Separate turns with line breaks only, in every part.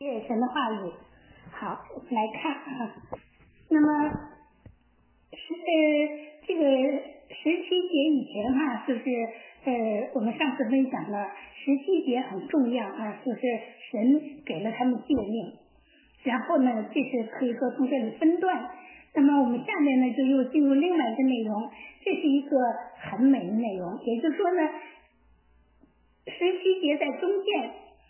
神的话语。好，我们来看啊，那么这个17节以前哈，就是我们上次分享了17节很重要啊，就是神给了他们诫命，然后呢，这是可以说从这里分段。那么我们下面呢，就又进入另外一个内容，这是一个很美的内容，也就是说呢，17节在中间，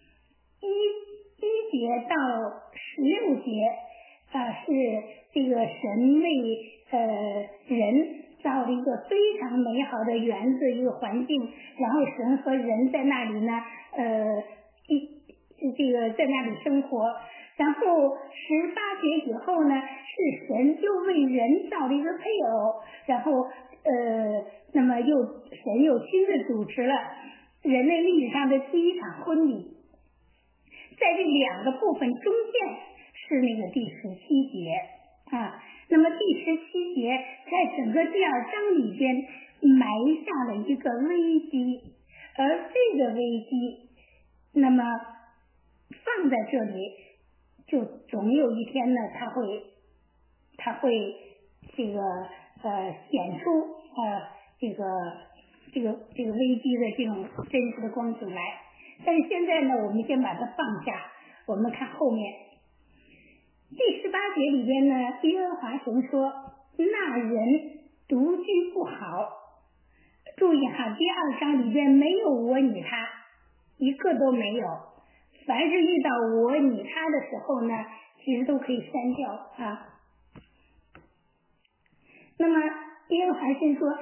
一节到16节是这个神为人造了一个非常美好的园子，一个环境，然后神和人在那里呢这个在那里生活。然后18节以后呢，是神又为人造了一个配偶，然后那么神又亲自主持了人类历史上的第一场婚礼。在这两个部分中间是那个第17节啊，那么第17节在整个第2章里边埋下了一个危机，而这个危机那么放在这里，就总有一天呢，它会这个显出这个危机的这种真实的光景来。但是现在呢，我们先把它放下，我们看后面第18节里边呢，耶和华神说那人独居不好。注意哈，第2章里边没有我你他，一个都没有，凡是遇到我你他的时候呢，其实都可以删掉啊。那么耶和华神说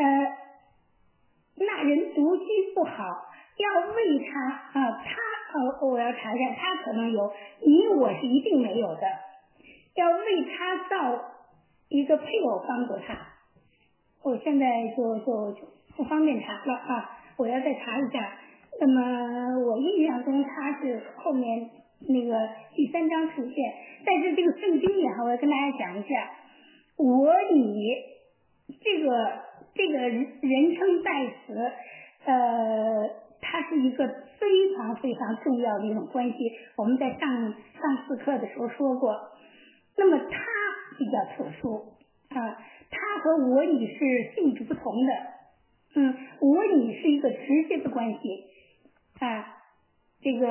那人独居不好，要为他我要查一下，他可能有，你我是一定没有的，要为他造一个配偶帮助他。我现在就不方便查了啊，我要再查一下。那么我印象中他是后面那个第3章出现，但是这个圣经里我要跟大家讲一下，我你这个人称代词它是一个非常非常重要的一种关系，我们在上4课的时候说过。那么它比较特殊啊，它和我你是性质不同的。我你是一个直接的关系啊，这个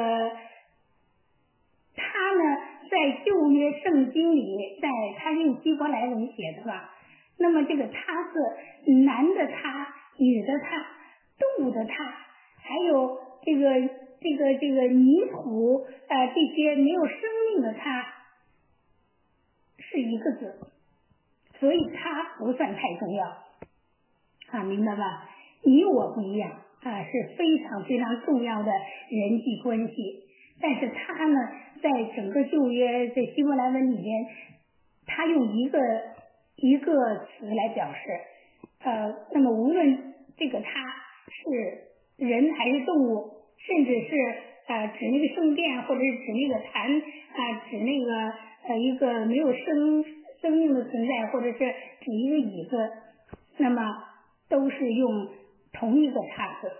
它呢在旧约圣经里，它用希伯来文写的吧，那么这个他是男的他，女的他，动物的他，还有这个泥土这些没有生命的他是一个字，所以它不算太重要啊，明白吧？你我不一样啊，是非常非常重要的人际关系。但是它呢，在整个旧约在希伯来文里边，它用一个词来表示。那么无论这个它是人还是动物，甚至是指那个圣殿，或者是指那个坛指那个一个没有生命的存在，或者是指一个椅子，那么都是用同一个它字。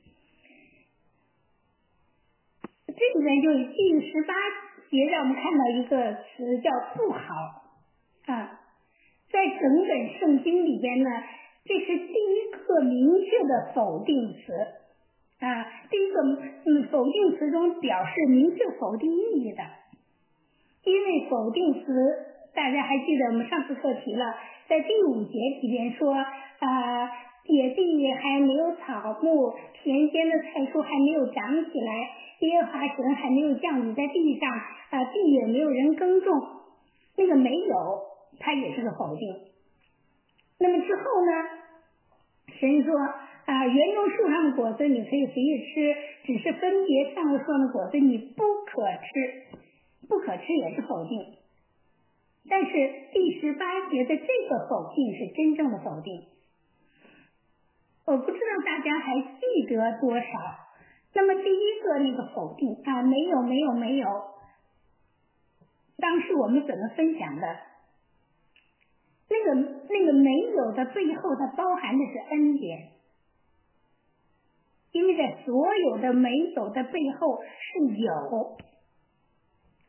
这里面就第18节让我们看到一个词叫不好啊，在整本圣经里边呢，这是第一个明确的否定词啊，第一个否定词中表示明确否定意义的。因为否定词大家还记得我们上次课题了，在第5节里边说野地还没有草木，田间的菜蔬还没有长起来，耶和华神还没有降雨在地上地也没有人耕种，那个没有它也是个否定。那么之后呢，神说园中树上的果子你可以随意吃，只是分别上树上的果子你不可吃，不可吃也是否定。但是第18节的这个否定是真正的否定。我不知道大家还记得多少。那么第一个那个否定没有，当时我们怎么分享的？那个没有的背后它包含的是恩典，因为在所有的没有的背后是有。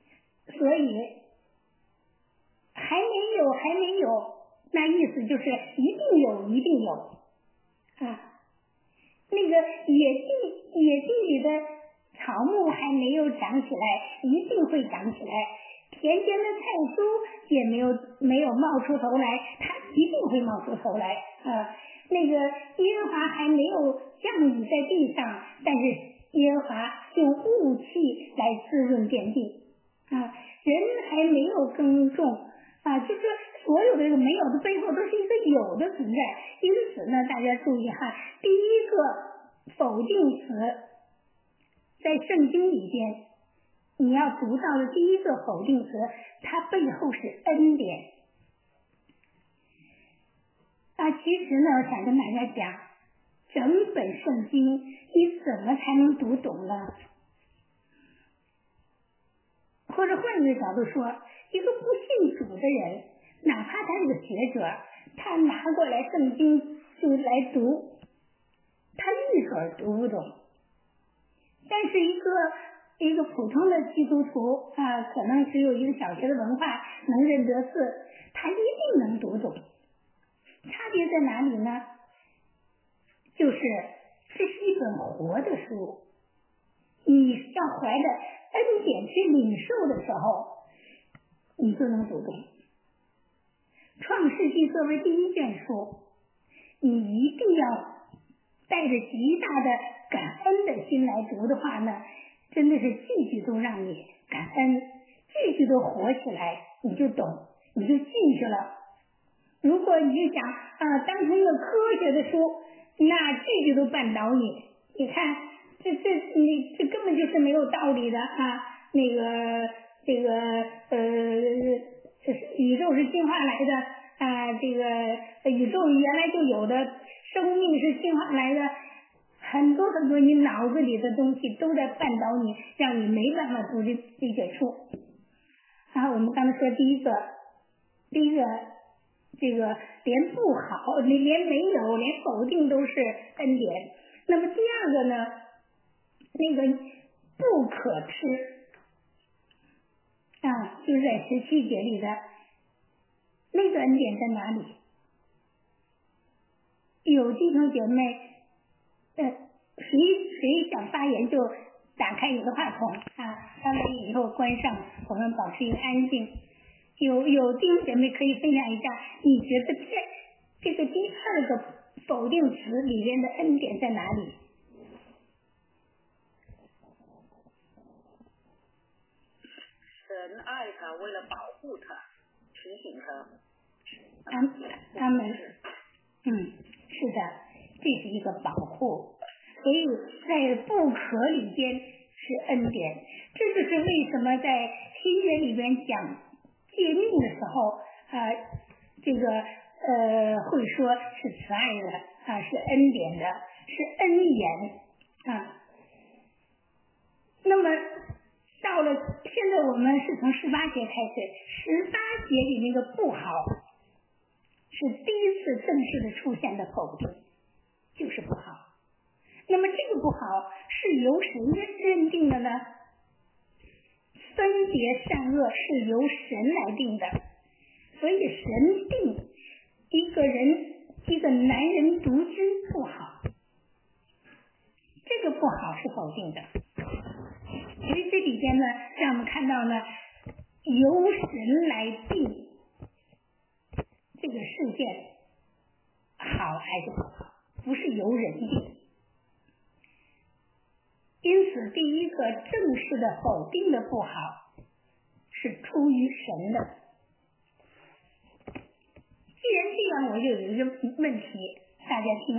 所以还没有，那意思就是一定有啊。那个野地里的草木还没有长起来，一定会长起来。田间的菜蔬也没有冒出头来，它一定会冒出头来。那个耶和华还没有降雨在地上，但是耶和华用雾气来滋润遍地。人还没有耕种就是所有的这个没有的背后都是一个有的存在。因此呢，大家注意哈，第一个否定词在圣经里边你要读到的第一个否定词，它背后是恩典。其实呢，我想跟大家讲，整本圣经你怎么才能读懂呢？或者换一个角度说，一个不信主的人，哪怕他是个学者，他拿过来圣经就来读，他一会儿读不懂。但是一个普通的基督徒可能只有一个小学的文化，能认得字，他一定能读懂。差别在哪里呢？就是这是一本活的书，你要怀着恩典去领受的时候，你就能读懂。创世纪作为第一卷书，你一定要带着极大的感恩的心来读的话呢，真的是句句都让你感恩，句句都活起来，你就懂，你就进去了。如果你就想当成一个科学的书，那句句都绊倒你。你看，这根本就是没有道理的宇宙是进化来的这个宇宙原来就有的，生命是进化来的，很多你脑子里的东西都在绊倒你，让你没办法读这卷书。我们刚才说第一个这个连不好连没有连否定都是恩典。那么第二个呢，那个不可吃就是在17节里的那个恩典在哪里？有弟兄姐妹谁想发言就打开你的话筒当然以后关上，我们保持一个安静。有弟兄姐妹可以分享一下，你觉得这个第二个否定词里面的恩典在哪里？
神爱他，为了保护他，提醒他。
他们是的，这是一个保护，所以在不可里边是恩典。这就是为什么在新约里边讲诫命的时候这个会说是慈爱的是恩典的，是恩言那么到了现在我们是从18节开始，18节里那个不好是第一次正式的出现的否定，就是不好。那么这个不好是由谁认定的呢？分别善恶是由神来定的，所以神定一个男人独居不好，这个不好是否定的。所以这里边呢，让我们看到呢，由神来定这个事件好还是不好，不是由人定。因此第一个正式的否定的不好是出于神的。既然这样，我就有一个问题，大家听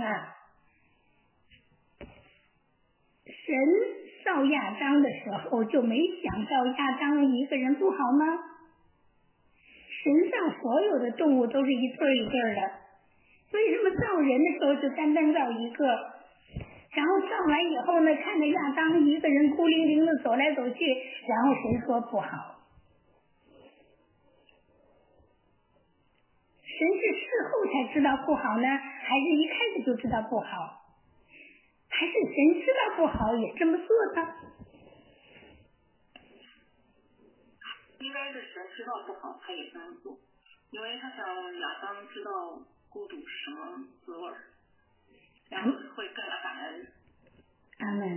神造亚当的时候就没想到亚当一个人不好吗？神造所有的动物都是一对一对的，为什么造人的时候就单单造一个？然后造完以后呢，看着亚当一个人孤零零的走来走去，然后神说不好。神是事后才知道不好呢，还是一开始就知道不好？还是神知道不好也这么做呢？
该是神知道不好，他也这样做，因为他想亚当知道孤独是什么滋味，然后会更加感恩。
阿门。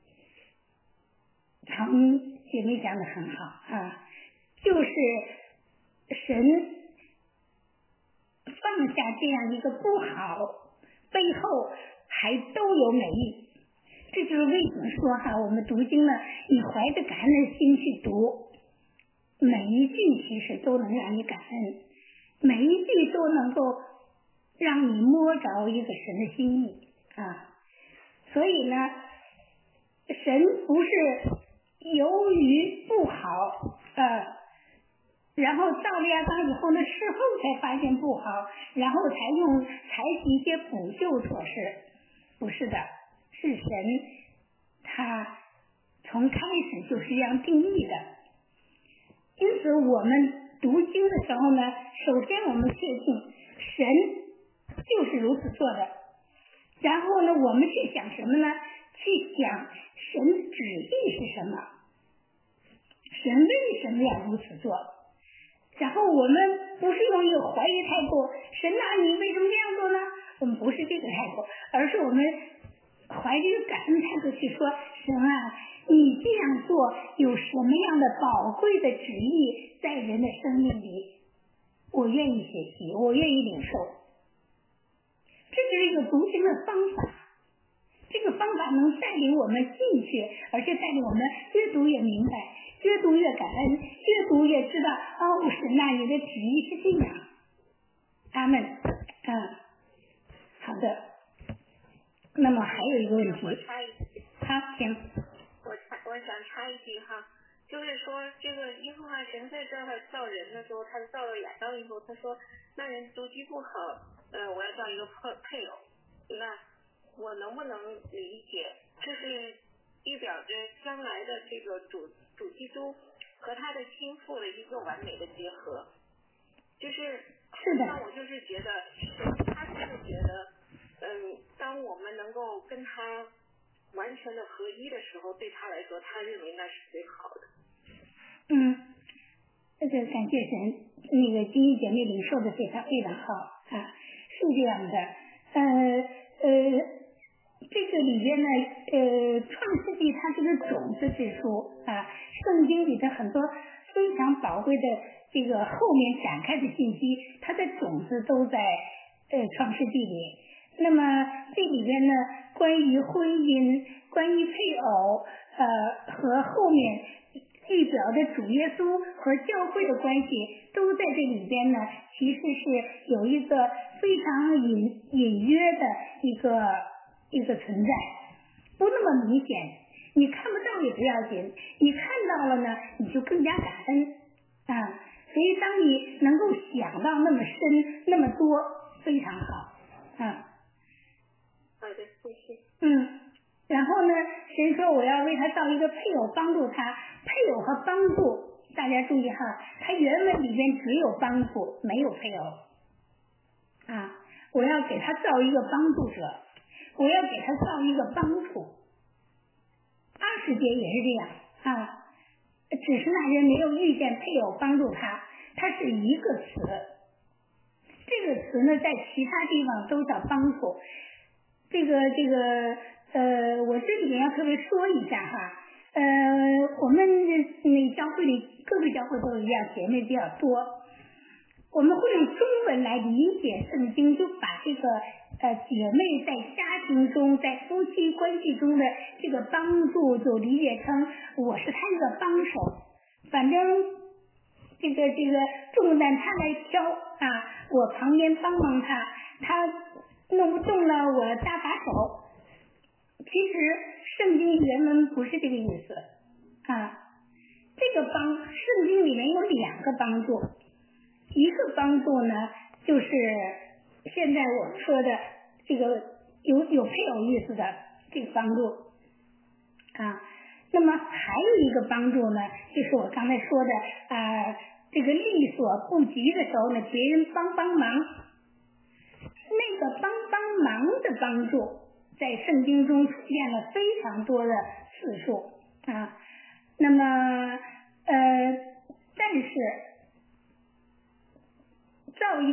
唐姐妹讲的很好啊，就是神放下这样一个不好，背后还都有美意。这就是为什么说哈，我们读经呢，你怀着感恩的心去读，每一句其实都能让你感恩，每一句都能够让你摸着一个神的心意啊。所以呢，神不是由于不好然后造了亚当以后呢，事后才发现不好，然后采取一些补救措施，不是的，是神他从开始就是这样定义的。因此我们读经的时候呢，首先我们确定神就是如此做的，然后呢我们去想什么呢？去想神的旨意是什么，神为什么要如此做，然后我们不是用一个怀疑态度，神啊你为什么这样做呢？我们不是这个态度，而是我们怀着一个感恩态度去说，神啊你这样做有什么样的宝贵的旨意在人的生命里，我愿意学习，我愿意领受。这是一个读经的方法，这个方法能带领我们进去，而且带领我们越读越明白，越读越感恩，越读越知道哦，神啊你的旨意是这样。阿们。好的。那么还有一个问题，好，行。
我想插一句哈，就是说这个耶和华神在这儿造人的时候，他造了亚当以后，他说那人独居不好，我要造一个配偶。那我能不能理解，这是预表着将来的这个主基督和他的心腹的一个完美的结合？就是那我就是觉得，他就是觉得，当我们能够跟他完全的合一的时候，对他来说，他认为那是最好的。
这个感谢神，那个金玉姐妹领受的非常非常好啊，是这样的。这个里边呢，创世纪它是个种子之书啊，圣经里的很多非常宝贵的这个后面展开的信息，它的种子都在创世纪里。那么这里边呢，关于婚姻，关于配偶，和后面预表的主耶稣和教会的关系，都在这里边呢，其实是有一个非常隐约的一个存在，不那么明显，你看不到也不要紧，你看到了呢，你就更加感恩啊。所以当你能够想到那么深那么多，非常好啊。
好的，谢谢。
然后呢，神说我要为他造一个配偶帮助他，配偶和帮助，大家注意哈，他原文里边只有帮助，没有配偶啊。我要给他造一个帮助者，我要给他造一个帮助。20节也是这样啊，只是那人没有遇见配偶帮助他，它是一个词。这个词呢，在其他地方都叫帮助。我这里面要特别说一下哈，我们那教会里各个教会都一样，姐妹比较多，我们会用中文来理解圣经，就把这个姐妹在家庭中，在夫妻关系中的这个帮助，就理解成我是他一个帮手，反正这个重担他来挑啊，我旁边帮帮他，他弄不动了我搭把手。其实圣经原文不是这个意思啊，这个圣经里面有2个帮助，一个帮助呢就是现在我说的这个有配偶意思的这个帮助啊，那么还有一个帮助呢，就是我刚才说的这个力所不及的时候呢，别人帮忙，那个帮忙的帮助在圣经中出现了非常多的次数啊。那么但是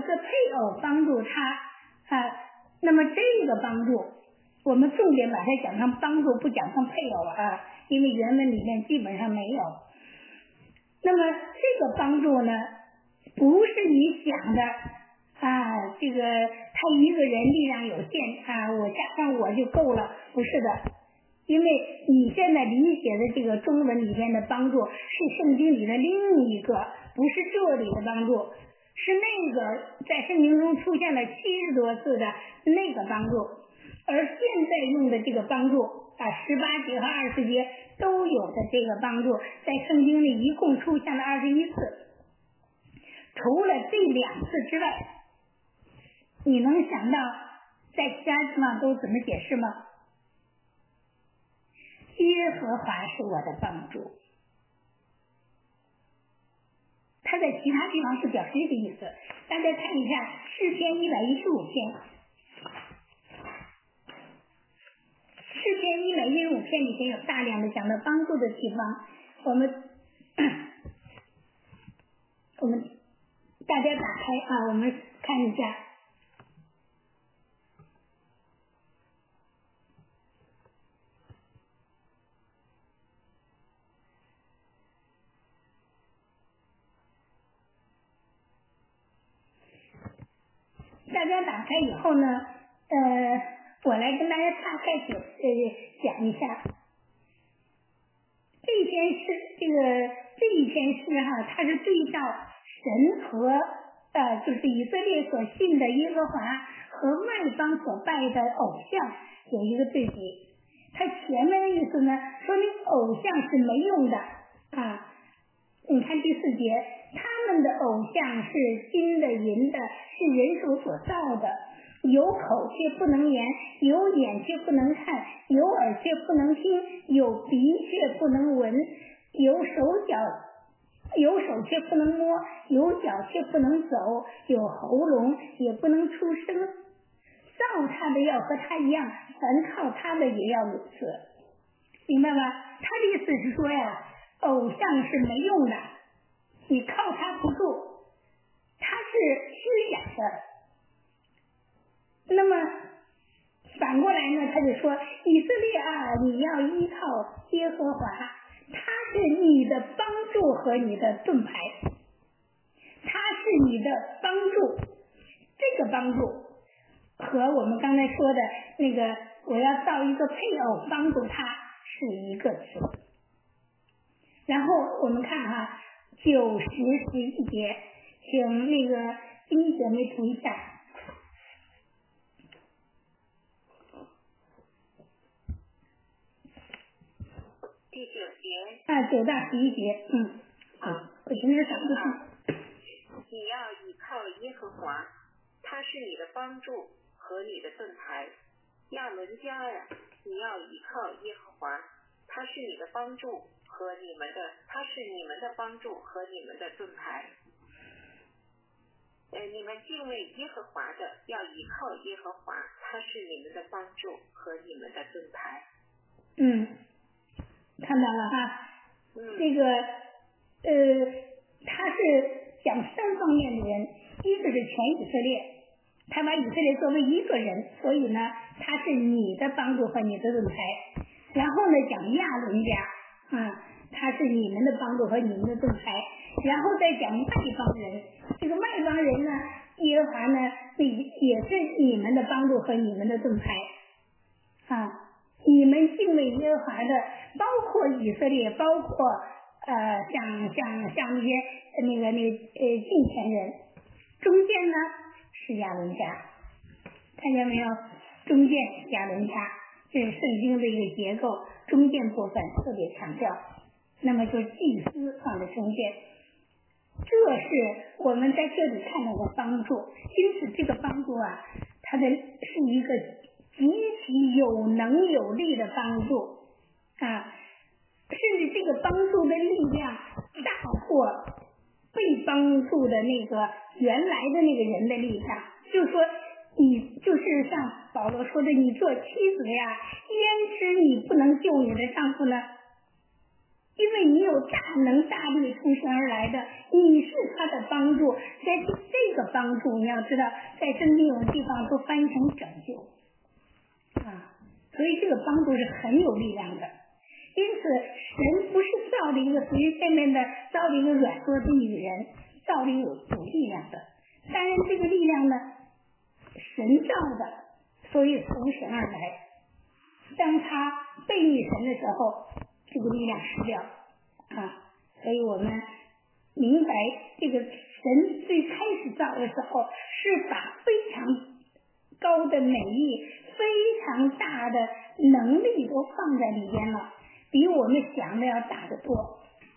个配偶帮助他啊，那么这个帮助我们重点把它讲成帮助，不讲成配偶啊，因为原文里面基本上没有。那么这个帮助呢，不是你想的啊，这个他一个人力量有限啊，我加上我就够了，不是的。因为你现在理解的这个中文里面的帮助是圣经里的另一个，不是这里的帮助，是那个在圣经中出现了70多次的那个帮助，而现在用的这个帮助啊，18节和20节都有的这个帮助，在圣经里一共出现了21次，除了这2次之外，你能想到在其他地方都怎么解释吗？耶和华是我的帮助，他在其他地方是表示这个意思。大家看一下诗篇115篇，诗篇115篇里面有大量的讲到帮助的地方，我们大家打开啊，我们看一下。大家打开以后呢，我来跟大家大概讲一下这一篇诗哈，它是对照神和就是以色列所信的耶和华和外邦所拜的偶像有一个对比。它前面的意思呢，说明偶像是没用的啊。你看第4节，他们的偶像是金的银的，是人手所造的，有口却不能言，有眼却不能看，有耳却不能听，有鼻却不能闻，有手却不能摸，有脚却不能走，有喉咙也不能出声。造他的要和他一样，凡靠他的也要如此。明白吗？他的意思是说呀，偶像是没用的，你靠他不住，他是虚假的。那么反过来呢，他就说，以色列啊，你要依靠耶和华，他是你的帮助和你的盾牌，他是你的帮助。这个帮助和我们刚才说的那个我要造一个配偶帮助他是一个词。然后我们看哈，9、10、11节，请那个金姐妹读一下。
第9节。
9到11节，我平时想不清。
你要倚靠耶和华，他是你的帮助和你的盾牌。亚伦家呀，你要倚靠耶和华，他是你的帮助和你们的帮助和你们的盾牌。你们敬畏耶和华的，要倚靠耶和华，他是你们的帮助和你们的盾牌。
看到了哈，这个他是讲3方面的人，一个是全以色列，他把以色列作为一个人，所以呢，他是你的帮助和你的盾牌。然后呢，讲亚伦家，他是你们的帮助和你们的盾牌。然后再讲外邦人，这个外邦人呢，耶和华呢，也是你们的帮助和你们的盾牌。你们敬畏耶和华的，包括以色列，包括像那些敬虔人，中间呢是亚伦家，看见没有？中间亚伦家，这是圣经的一个结构，中间部分特别强调，那么就是祭司放在中间，这是我们在这里看到的帮助。因此这个帮助啊，它是一个极其有能有力的帮助甚至这个帮助的力量大过被帮助的那个原来的那个人的力量。就是说，你就是像保罗说的，你做妻子呀，焉知你不能救你的丈夫呢？ 因为你有大能大力从神而来的，你是他的帮助。在这个帮助，你要知道，在圣经有的地方都翻译成拯救所以这个帮助是很有力量的。因此，神不是造了一个随随便便的，造了一个软弱的女人，造了有力量的。当然，这个力量呢，神造的，所以从神而来。当他背逆神的时候，这个力量失掉所以我们明白，这个神最开始造的时候，是把非常高的美意、非常大的能力都放在里边了，比我们想的要大得多。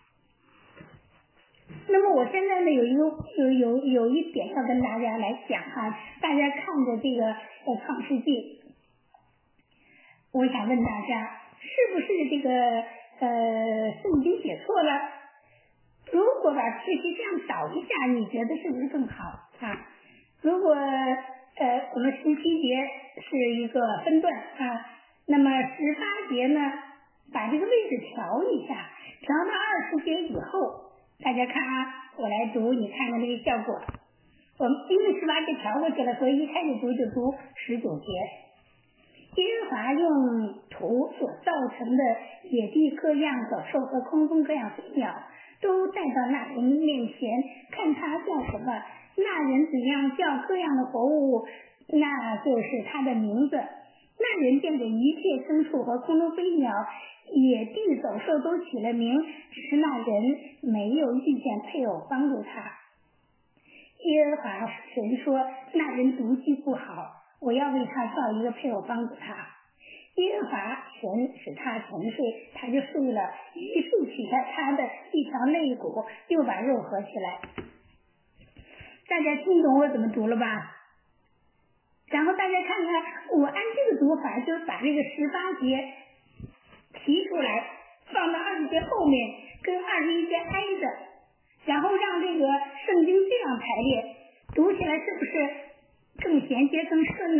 那么我现在呢，有一点要跟大家来讲大家看着这个创世纪，我想问大家，是不是这个圣经写错了？如果把顺序这样倒一下，你觉得是不是更好如果我们17节是一个分段那么18节呢，把这个位置调一下，调到20节以后，大家看我来读，你看看这个效果。我们因为18节调过去了，所以一开始读就读19节。耶和华用土所造成的野地各样走兽和空中各样飞鸟，都带到那人面前，看他叫什么，那人怎样叫各样的活物，那就是他的名字。那人便给一切牲畜和空中飞鸟、野地走兽都起了名，只是那人没有遇见配偶帮助他。耶和华神说，那人独居不好，我要为他造一个配偶帮助他。耶和华神使他沉睡，他就睡了，于是取下他的一条肋骨，又把肉合起来。大家听懂我怎么读了吧？然后大家看看，我按这个读法，就是把这个18节提出来，放到20节后面，跟21节挨着，然后让这个圣经这样排列，读起来是不是更衔接更顺呢？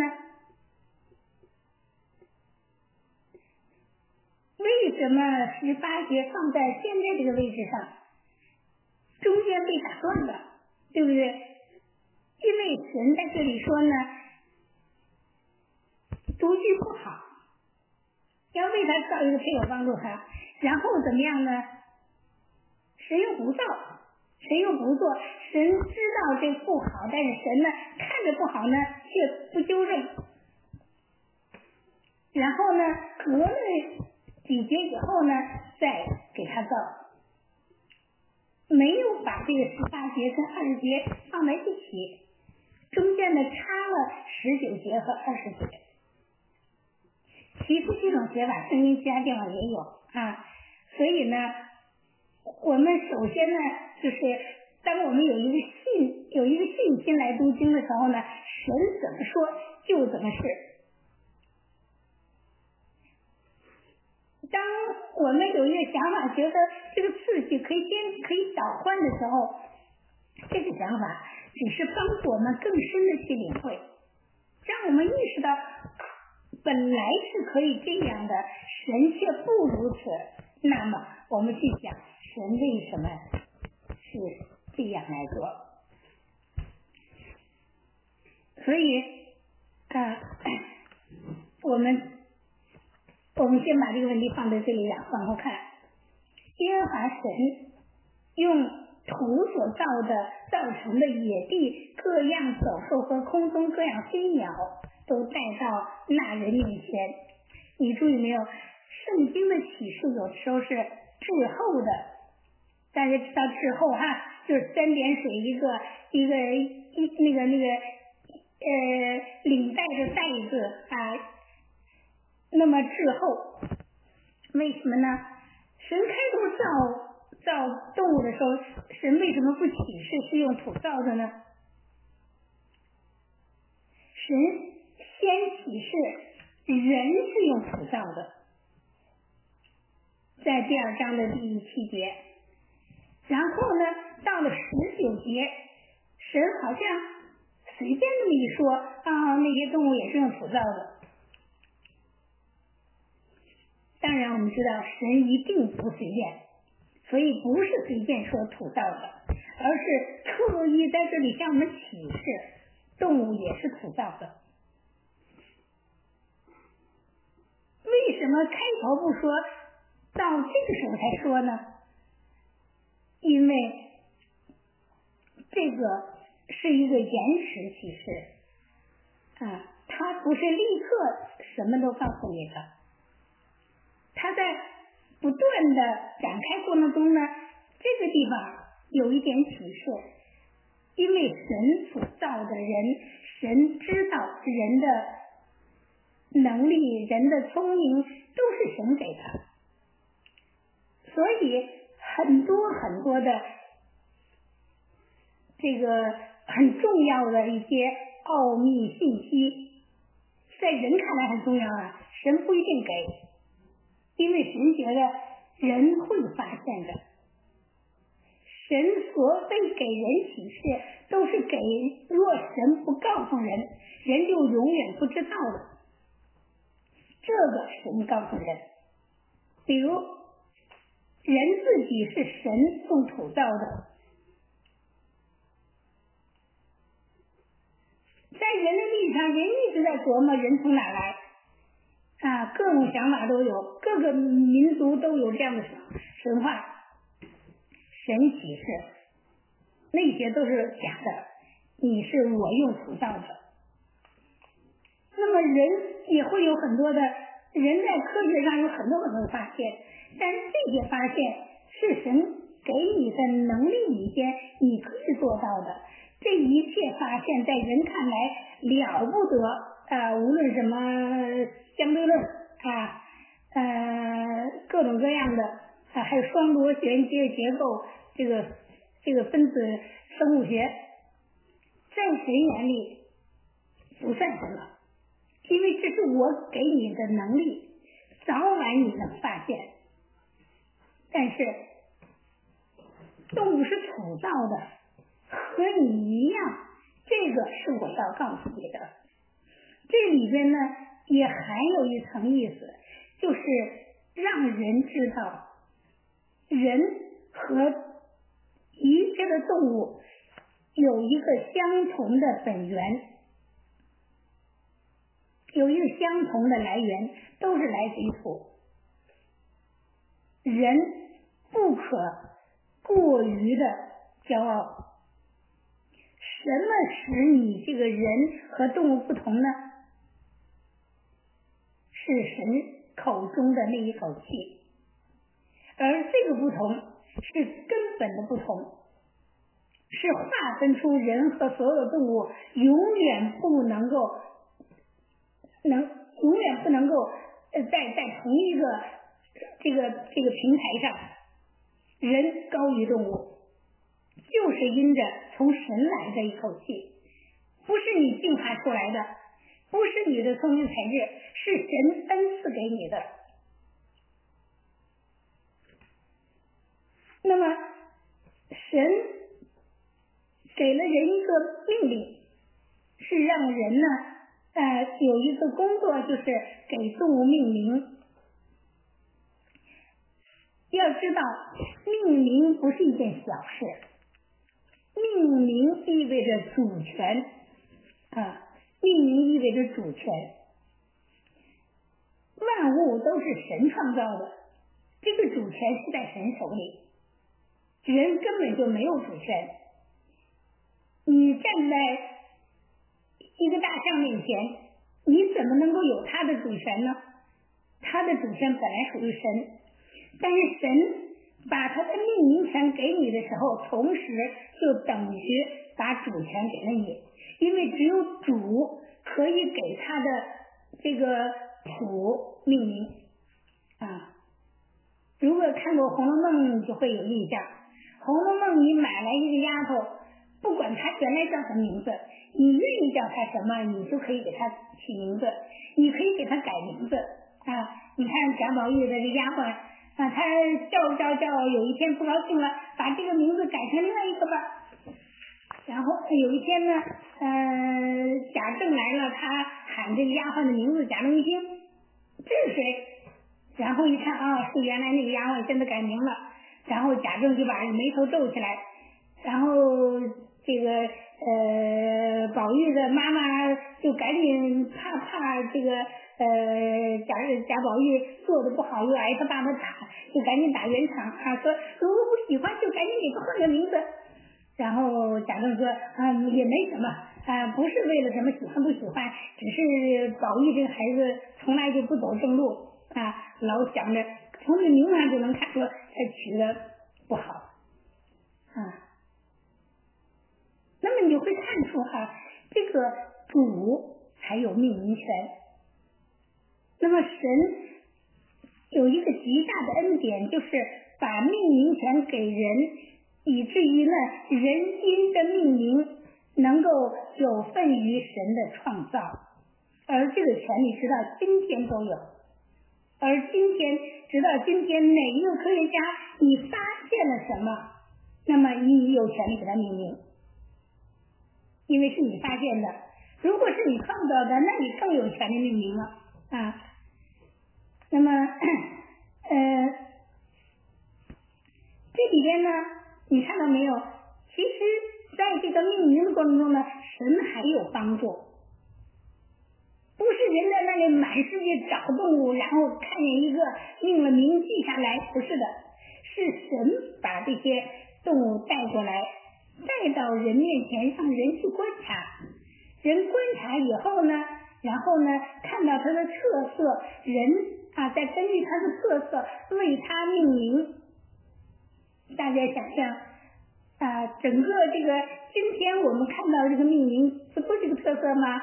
为什么18节放在现在这个位置上，中间被打断了，对不对？因为神在这里说呢，独居不好，要为他造一个配偶帮助他，然后怎么样呢？神又不造，神又不做，神知道这不好，但是神呢看着不好呢，却不纠正。然后呢，隔了几节以后呢，再给他造，没有把这个18节跟20节放在一起，中间呢差了19节和20节。其实这种写法圣经其他地方也有所以呢，我们首先呢，就是当我们有一个信心来读经的时候呢，神怎么说就怎么是。当我们有一个想法，觉得这个次序可以倒换的时候，这个想法只是帮助我们更深的去领会，让我们意识到本来是可以这样的，神却不如此。那么我们去想，神为什么是这样来做？所以我们先把这个问题放在这里往后看。耶和华神用土所造成的野地各样走兽和空中各样飞鸟都带到那人面前。你注意没有？圣经的启示有时候是滞后的，大家知道滞后就是3点水一个领带的带子那么滞后，为什么呢？神开头造动物的时候，神为什么不启示是用土造的呢？神先启示人是用土造的，在第2章的第7节，然后呢，到了19节，神好像随便那么一说那些动物也是用土造的。当然我们知道神一定不随便所以不是随便说土造的，而是特意在这里向我们启示，动物也是土造的。为什么开头不说，到这个时候才说呢？因为这个是一个延时启示啊，它不是立刻什么都告诉你的，它在不断的展开过程中呢，这个地方有一点启示，因为神所造的人，神知道人的能力、人的聪明都是神给的，所以很多的这个很重要的一些奥秘信息，在人看来很重要啊，神不一定给，因为神觉得人会发现的。神所谓给人启示，都是给若神不告诉人，人就永远不知道的。这个神告诉人，比如人自己是神用土造的，在人的历史上，人一直在琢磨人从哪来啊，各种想法都有，各个民族都有这样的神话。神启示那些都是假的，你是我用土造的。那么人也会有很多的，人在科学上有很多的发现，但是这些发现是神给你的能力里边你可以做到的。这一切发现在人看来了不得无论什么相对论各种各样的还有双螺旋结构，这个分子生物学，在神眼里不算什么，因为这是我给你的能力，早晚你能发现。但是动物是土造的，和你一样，这个是我要告诉你的。这里边呢也含有一层意思，就是让人知道人和一切的动物有一个相同的本源，有一个相同的来源，都是来自于土。人不可过于的骄傲。什么使你这个人和动物不同呢？是神口中的那一口气，而这个不同是根本的不同，是划分出人和所有动物永远不能够在同一个这个平台上，人高于动物，就是因着从神来的一口气，不是你进化出来的，不是你的聪明才智，是神恩赐给你的。那么神给了人一个命令，是让人呢有一个工作，就是给动物命名。要知道命名不是一件小事，命名意味着主权命名意味着主权。万物都是神创造的，这个主权是在神手里，人根本就没有主权。你站在一个大象面前，你怎么能够有他的主权呢？他的主权本来属于神，但是神把他的命名权给你的时候，同时就等于把主权给了你，因为只有主可以给他的这个土命名如果看过《红楼梦》，你就会有印象。《红楼梦》你买来一个丫头，不管她原来叫什么名字，你愿意叫她什么，你就可以给她起名字，你可以给她改名字你看贾宝玉的这丫鬟她叫，有一天不高兴了，把这个名字改成另外一个吧。然后有一天呢贾政来了，他喊这个丫鬟的名字，贾政一听这是谁，然后一看是原来那个丫鬟现在改名了， 然后贾政就把眉头皱起来，然后这个宝玉的妈妈就赶紧怕这个贾宝玉做的不好又挨他爸爸打，就赶紧打圆场啊，说如果不喜欢就赶紧给他换个名字。然后贾政说也没什么不是为了什么喜欢不喜欢，只是宝玉这个孩子从来就不走正路老想着从这名上就能看出他取的不好那么你会看出这个主才有命名权。那么神有一个极大的恩典，就是把命名权给人，以至于呢人心的命名能够有份于神的创造，而这个权利直到今天都有。而直到今天哪一个科学家你发现了什么，那么你有权利给他命名，因为是你发现的。如果是你创造的，那你更有权利命名了那么这里边呢你看到没有，其实在这个命名的过程中呢，神还有帮助，不是人在那里满世界找动物，然后看见一个命了名记下来，不是的，是神把这些动物带过来，带到人面前，让人去观察。人观察以后呢，然后呢看到它的特色，人再根据它的特色为它命名。大家想象整个这个今天我们看到这个命名，这不是个特色吗？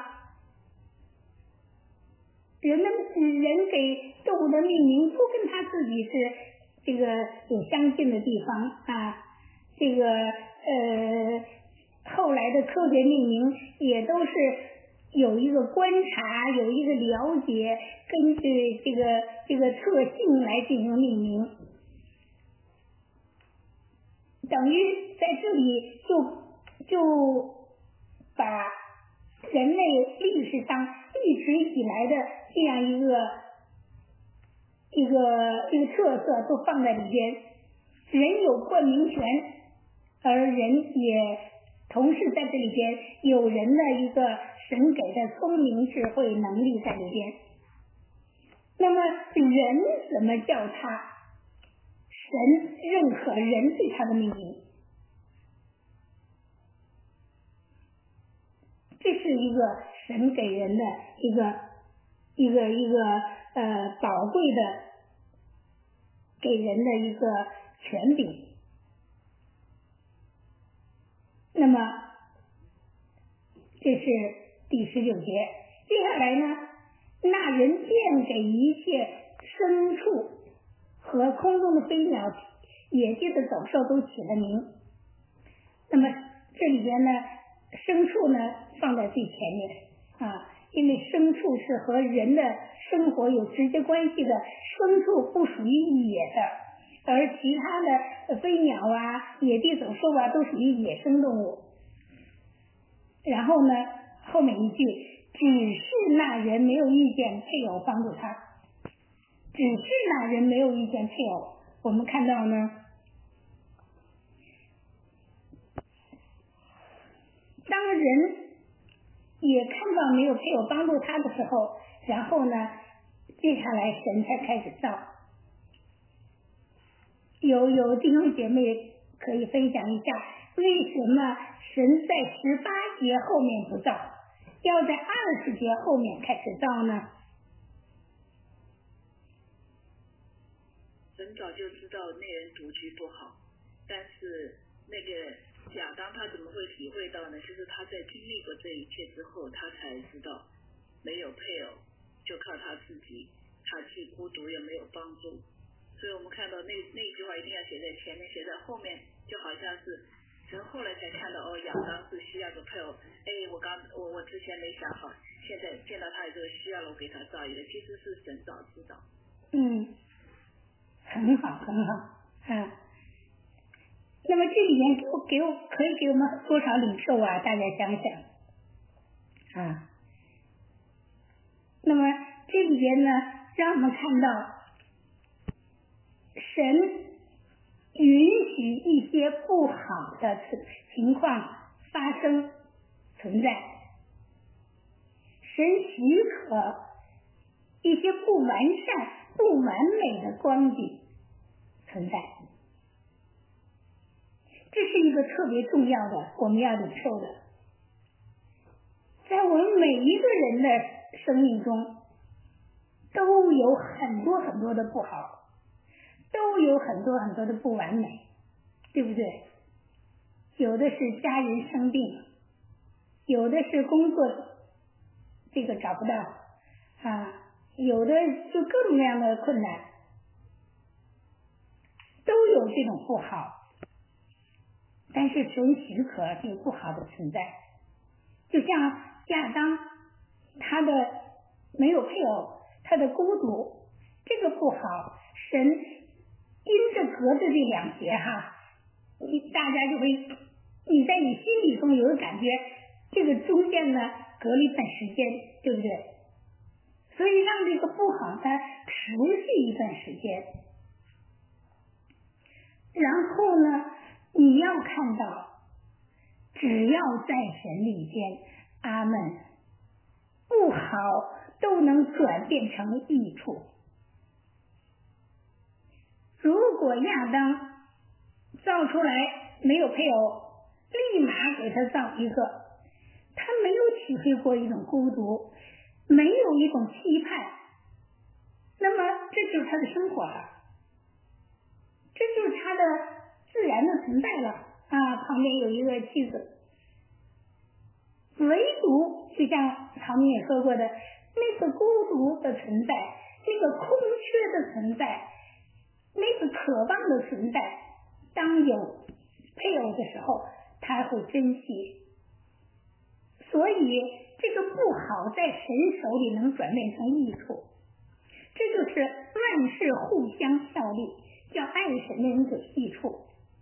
人给动物的命名都跟他自己是这个有相近的地方这个后来的科学命名也都是有一个观察，有一个了解，根据这个特性来进行命名，等于在这里就把人类历史上一直以来的这样一个特色都放在里边。人有冠名权，而人也同时在这里边有人的一个神给的聪明智慧能力在里边。那么人怎么叫他？神认可人对他的命令，这是一个神给人的一个宝贵的给人的一个权柄。那么这是第19节。接下来呢，那人便给一切牲畜和空中的飞鸟、野地的走兽都起了名。那么这里边呢，牲畜呢放在最前面因为牲畜是和人的生活有直接关系的，牲畜不属于野的，而其他的飞鸟野地走兽都属于野生动物。然后呢，后面一句，只是那人没有遇见配偶帮助他，只是那人没有遇见配偶。我们看到呢，当人也看到没有配偶帮助他的时候，然后呢，接下来神才开始造。有弟兄姐妹可以分享一下，为什么神在18节后面不造，要在20节后面开始造呢？
神早就知道那人独居不好，但是那个亚当他怎么会体会到呢？就是他在经历过这一切之后，他才知道没有配偶，就靠他自己，他既孤独也没有帮助。所以我们看到那句话一定要写在前面，写在后面，就好像是神后来才看到亚当是需要个配偶。我之前没想好，现在见到他有这个需要了，我给他造一个，其实是神早知道。
很好那么这里面可以给我们多少领受大家想想那么这里边呢，让我们看到神允许一些不好的情况发生存在，神许可一些不完善、不完美的光景存在。这是一个特别重要的，我们要领受的。在我们每一个人的生命中，都有很多很多的不好，都有很多很多的不完美，对不对？有的是家人生病，有的是工作这个找不到有的就各种各样的困难，都有这种不好。但是神许可这个不好的存在，就像亚当他的没有配偶，他的孤独，这个不好，神因着隔着这两节大家就会你在你心里中有个感觉，这个中间呢隔了一段时间，对不对？所以让这个不好它持续一段时间。然后呢，你要看到，只要在神里边，阿们，不好都能转变成益处。如果亚当造出来没有配偶，立马给他造一个，他没有体会过一种孤独，没有一种期盼，那么这就是他的生活了，这就是他的自然的存在了旁边有一个妻子。唯独就像曹明也说过的，那个孤独的存在，那个空缺的存在，那个渴望的存在，当有配偶的时候他会珍惜。所以这个不好在神手里能转变成益处，这就是万事互相效力，叫爱神的人得益处。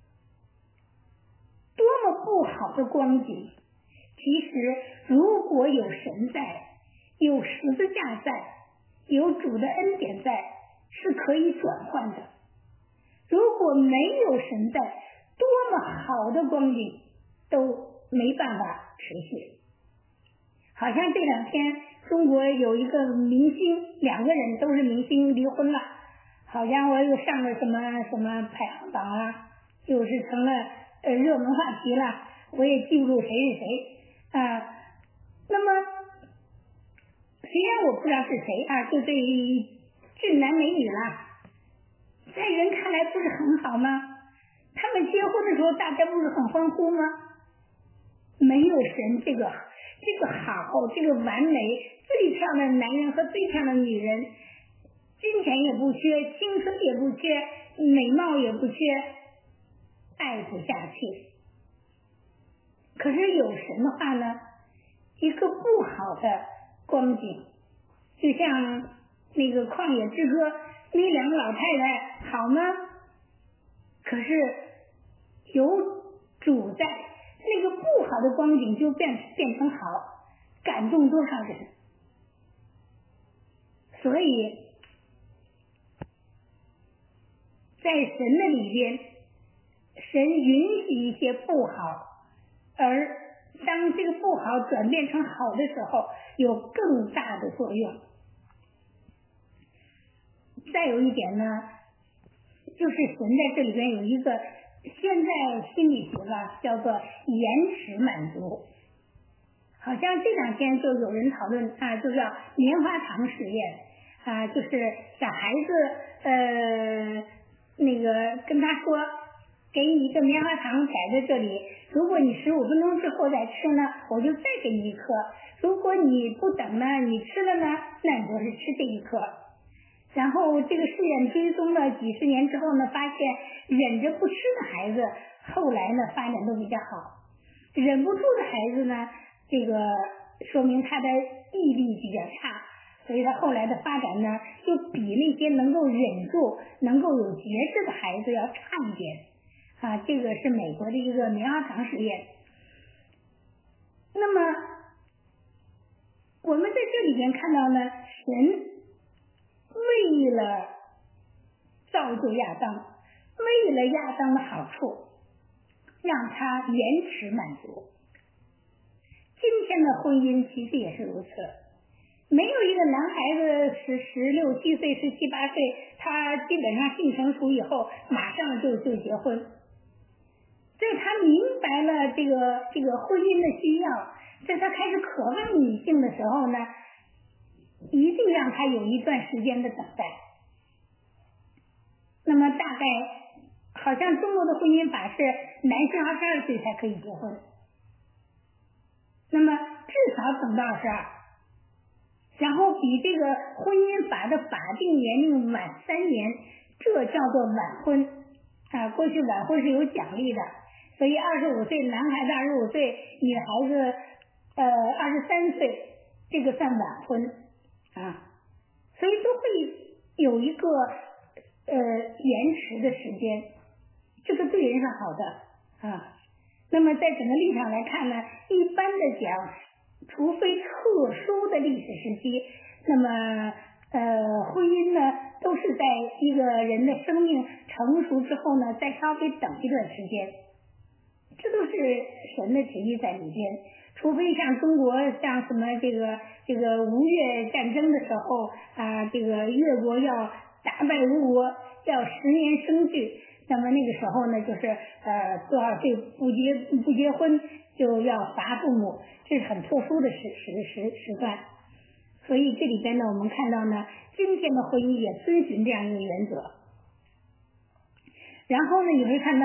多么不好的光景，其实如果有神在，有十字架在，有主的恩典在，是可以转换的。如果没有神在，多么好的光景都没办法持续。好像这两天中国有一个明星，两个人都是明星离婚了，好家伙又上了什么排行榜就是成了热门话题了，我也记不住谁是谁那么虽然我不知道是谁就对俊男美女啦，在人看来不是很好吗？他们结婚的时候大家不是很欢呼吗？没有神这个好，这个完美，最漂亮的男人和最漂亮的女人，金钱也不缺，青春也不缺，美貌也不缺，爱不下去。可是有神的话呢，一个不好的光景，就像那个旷野之歌，那两个老太太好吗？可是有主在，那个不好的光景就变成好，感动多少人。所以在神的里边，神允许一些不好，而当这个不好转变成好的时候，有更大的作用。再有一点呢，就是神在这里边有一个现在心理学叫做延迟满足。好像这两天就有人讨论就叫棉花糖实验就是小孩子那个跟他说，给你一个棉花糖摆在这里，如果你15分钟之后再吃呢，我就再给你一颗，如果你不等呢，你吃了呢，那你就是吃这一颗。然后这个试验追踪了几十年之后呢，发现忍着不吃的孩子后来呢发展都比较好，忍不住的孩子呢，这个说明他的毅力比较差，所以他后来的发展呢就比那些能够忍住能够有节制的孩子要差一点这个是美国的一个棉花糖实验。那么我们在这里边看到呢，神为了造就亚当， 为了亚当的好处，让他延迟满足。今天的婚姻其实也是如此，没有一个男孩子16、17岁、17、18岁，他基本上性成熟以后，马上就结婚。在他明白了这个婚姻的需要，在他开始渴望女性的时候呢，一定让他有一段时间的等待。那么大概好像中国的婚姻法是男性22岁才可以结婚，那么至少等到22，然后比这个婚姻法的法定年龄晚3年，这叫做晚婚啊。过去晚婚是有奖励的，所以25岁男孩子25岁，女孩子23岁，这个算晚婚啊。所以都会有一个延迟的时间，这个对人是好的啊。那么在整个历史上来看呢，一般的讲，除非特殊的历史时期，那么婚姻呢都是在一个人的生命成熟之后呢，再稍微等一段时间，这都是神的旨意在里边。除非像中国像什么这个吴越战争的时候啊，这个越国要打败吴国，要10年生育，那么那个时候呢，就是多少岁不结婚就要罚父母，这是很特殊的时段。所以这里边呢，我们看到呢，今天的婚姻也遵循这样一个原则。然后呢，你会看到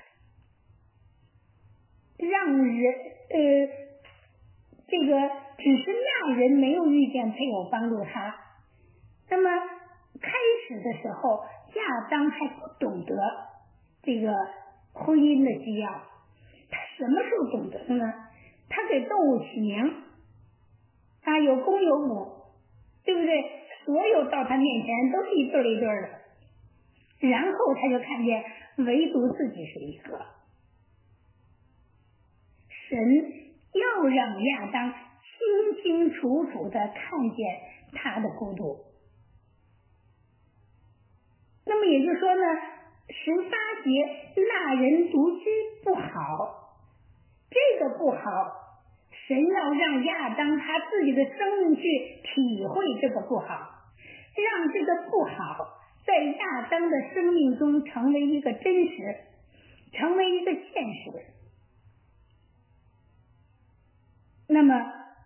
让人这个只是那人没有遇见配偶帮助他。那么开始的时候，亚当还不懂得这个婚姻的需要，他什么时候懂得的呢？他给动物起名啊，有公有母，对不对？所有到他面前都是一对一对的，然后他就看见唯独自己是一个。神要让亚当清清楚楚的看见他的孤独。那么也就是说呢，18节那人独居不好，这个不好，神要让亚当他自己的生命去体会这个不好，让这个不好在亚当的生命中成为一个真实，成为一个现实。那么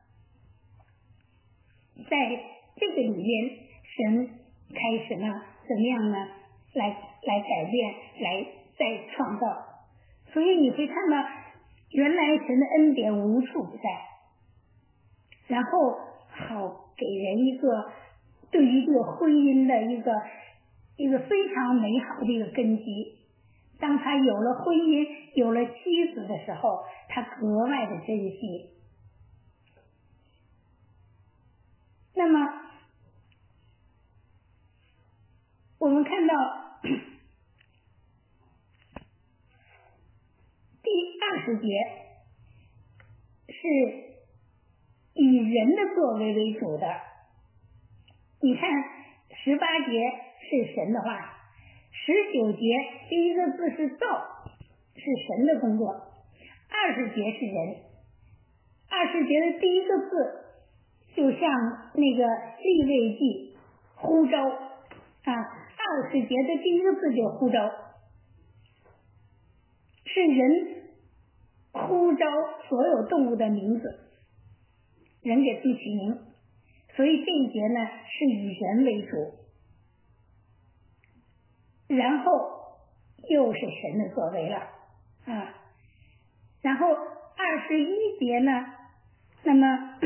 在这个里边，神开始呢怎么样呢来改变，来再创造。所以你会看到原来神的恩典无处不在，然后好给人一个对于这个婚姻的一个非常美好的一个根基。当他有了婚姻，有了妻子的时候，他格外的珍惜。那么我们看到第20节是以人的作为为主的。你看18节是神的话，19节第一个字是造，是神的工作，20节是人。20节的第一个字就像那个利未记呼召啊，20节的第一个字就呼召，是人呼召所有动物的名字，人给自己取名，所以这一节呢是以人为主，然后又是神的作为了啊。然后21节呢，那么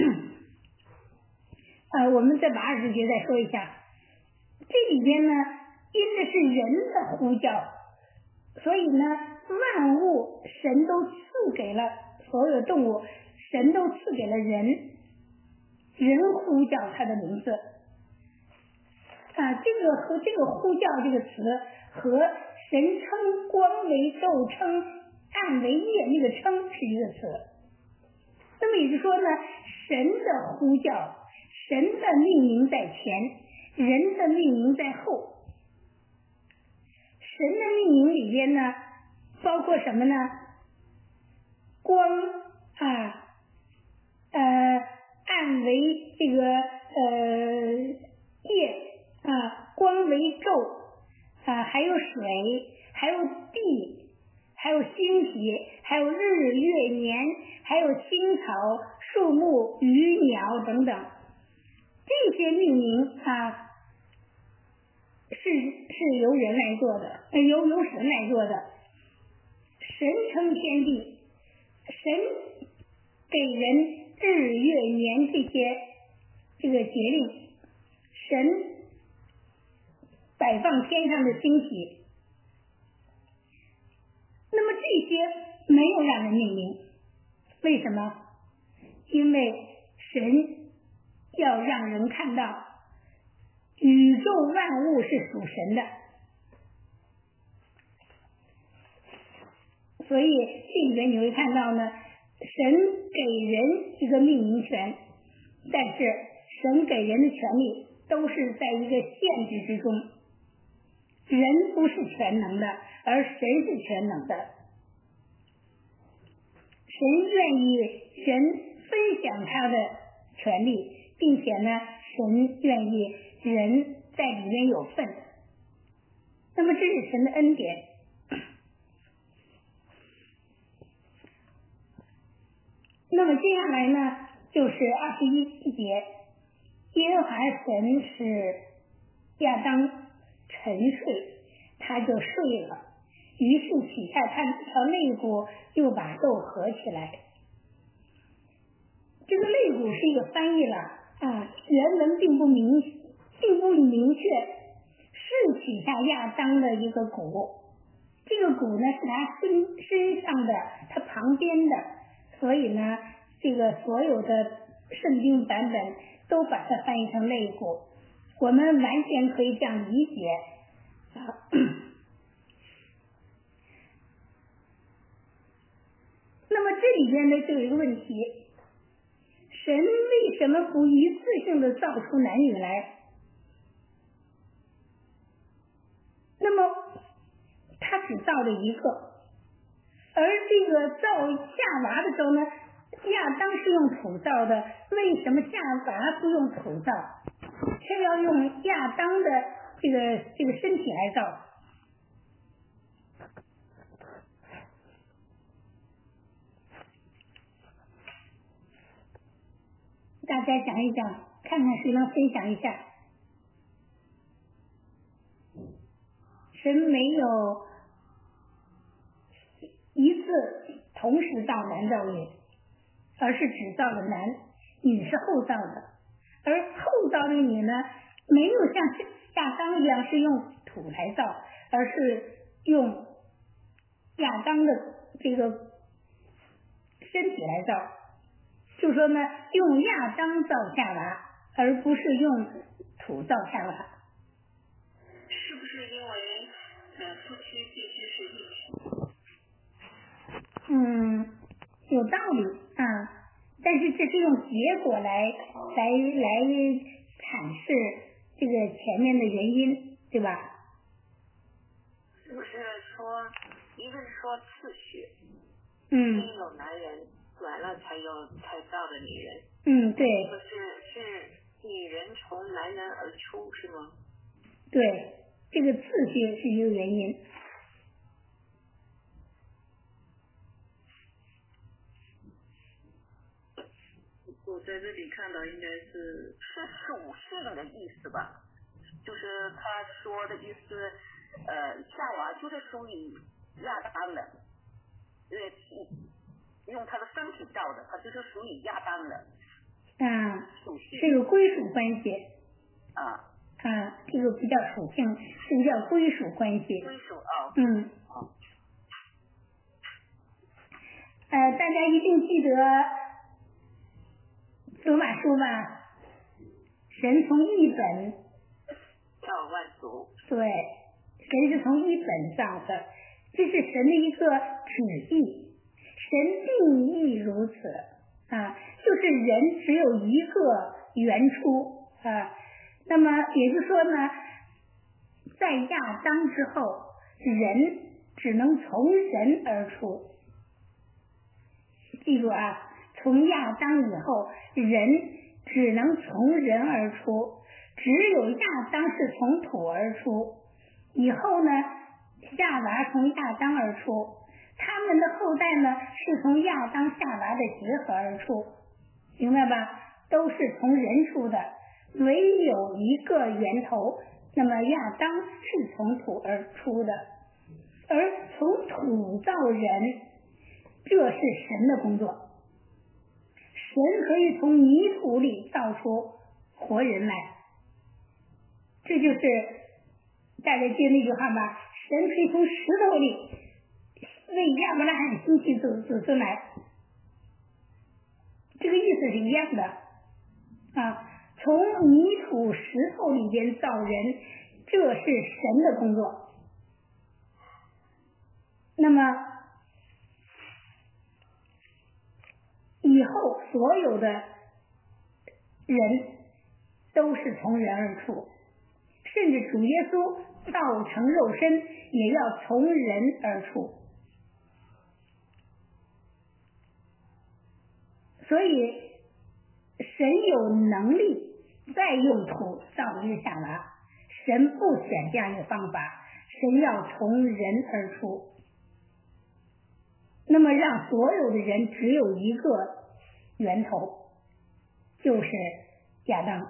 我们再把20节再说一下，这里边呢因的是人的呼叫，所以呢万物神都赐给了所有动物，神都赐给了人，人呼叫他的名字啊，这个和这个呼叫这个词和神称光为昼，称暗为夜那个称是一个词。那么也就是说呢，神的呼叫，神的命名在前，人的命名在后。神神的命名里边呢，包括什么呢？光暗为这个夜光为昼还有水，还有地，还有星体，还有日月年，还有青草树木鱼鸟等等，这些命名是由人来做的，由神来做的。神称天地，神给人日月年这个节令，神摆放天上的星体。那么这些没有让人命名，为什么？因为神要让人看到宇宙万物是属神的，所以这里边你会看到呢，神给人一个命名权，但是神给人的权利都是在一个限制之中，人不是全能的，而神是全能的。神愿意人分享他的权利，并且呢，神愿意人在里面有份。那么这是神的恩典。那么接下来呢，就是21节，耶和华神使亚当沉睡，他就睡了，于是取下他的条肋骨，又把肉合起来。这个肋骨是一个翻译了原文并不明确，是取下亚当的一个骨，这个骨呢是他身上的，他旁边的，所以呢这个所有的圣经版本都把它翻译成肋骨，我们完全可以这样理解那么这里边呢就有一个问题，神为什么不一次性的造出男女来？那么他只造了一个，而这个造夏娃的时候呢，亚当是用土造的，为什么夏娃不用土造，却要用亚当的这个身体来造？大家想一想，看看谁能分享一下。神没有一次同时造男造女，而是只造了男，女是后造的。而后造的女呢，没有像亚当一样是用土来造，而是用亚当的这个身体来造，就说呢，用亚当造夏娃，而不是用土造夏娃。
是不是因为夫妻必须是一体？
有道理但是这是用结果来阐释这个前面的原因，对吧？
是不是说一个是说次序，
先
有男人，完了才造的女人，
对，
是女人从男人而出是吗？
对，这个次序是一个原因。
我在这里看到应该是
属性的意思吧，就是他说的意思，夏娃就是属于亚当的，用他的身体造的，他就是属于亚当的。属性
这个归属关系。这个不叫属性，这个叫归属关系。
归属
大家一定记得罗马书吧？神从一本
造万族。
对，神是从一本造的，这是神的一个旨意，神定义如此就是人只有一个原初那么也就是说呢，在亚当之后， 人只能从人而出。记住啊，从亚当以后，人只能从人而出，只有亚当是从土而出。以后呢，夏娃从亚当而出，他们的后代呢是从亚当夏娃的结合而出，明白吧？都是从人出的，唯有一个源头，那么亚当是从土而出的，而从土造人，这是神的工作。神可以从泥土里造出活人来，这就是大家记那句话吧，神可以从石头里为亚伯拉罕兴起子孙来，这个意思是一样的啊。从泥土石头里边造人，这是神的工作。那么以后所有的人都是从人而出，甚至主耶稣道成肉身也要从人而出。所以神有能力再用土造一个夏娃，神不选这样一个方法，神要从人而出，那么让所有的人只有一个源头，就是亚当。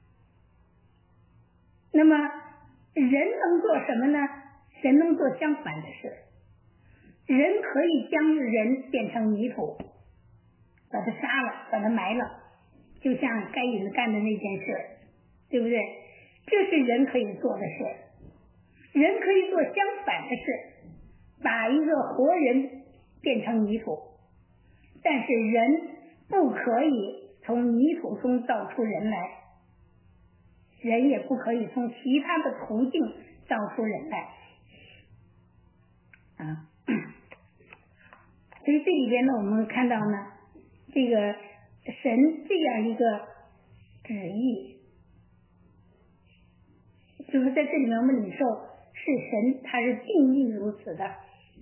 那么人能做什么呢？神能做相反的事，人可以将人变成泥土，把他杀了，把他埋了，就像该隐干的那件事，对不对？这是人可以做的事。人可以做相反的事，把一个活人变成泥土，但是人不可以从泥土中造出人来，人也不可以从其他的途径造出人来啊。所以这里边呢，我们看到呢，这个神这样一个旨意，就是在这里面我们领受是神他是定义如此的。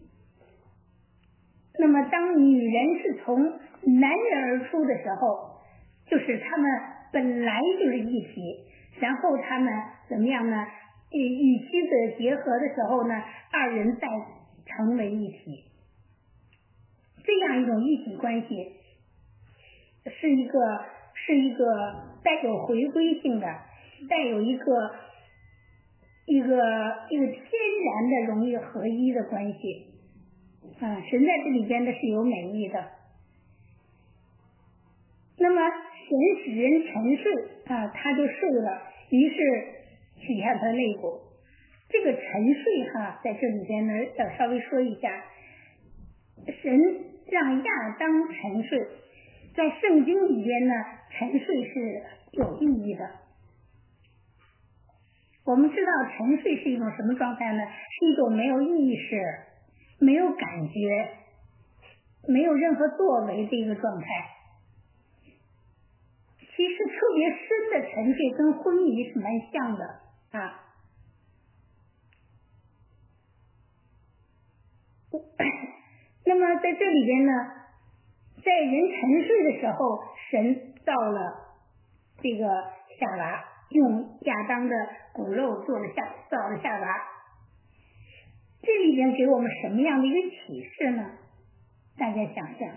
那么当女人是从男人而出的时候，就是他们本来就是一体，然后他们怎么样呢？与妻子结合的时候呢，二人再成为一体，这样一种一体关系是一个带有回归性的，带有一个天然的容易合一的关系啊。神在这里边的是有美意的。那么神使人沉睡啊，他就睡了，于是取下他的肋骨。这个沉睡在这里边呢要稍微说一下，神让亚当沉睡，在圣经里边呢，沉睡是有意义的。我们知道沉睡是一种什么状态呢？是一种没有意识、没有感觉、没有任何作为的一个状态。其实特别深的沉睡跟昏迷是蛮像的啊。那么在这里边呢，在人沉睡的时候，神造了这个夏娃，用亚当的骨肉造了夏娃。这里边给我们什么样的一个启示呢？大家想想，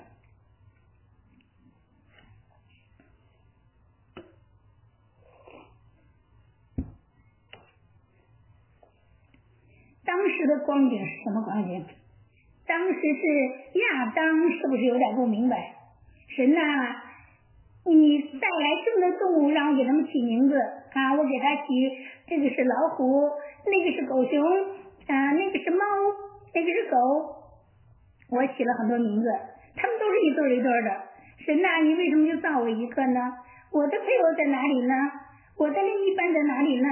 当时的光景是什么光景？当时是亚当是不是有点不明白？神啊，你带来这么多动物让我给他们起名字啊，我给他起这个是老虎，那个是狗熊啊，那个是猫，那个是狗，我起了很多名字，他们都是一对一对的。神啊，你为什么就造我一个呢？我的配偶在哪里呢？我的另一半在哪里呢？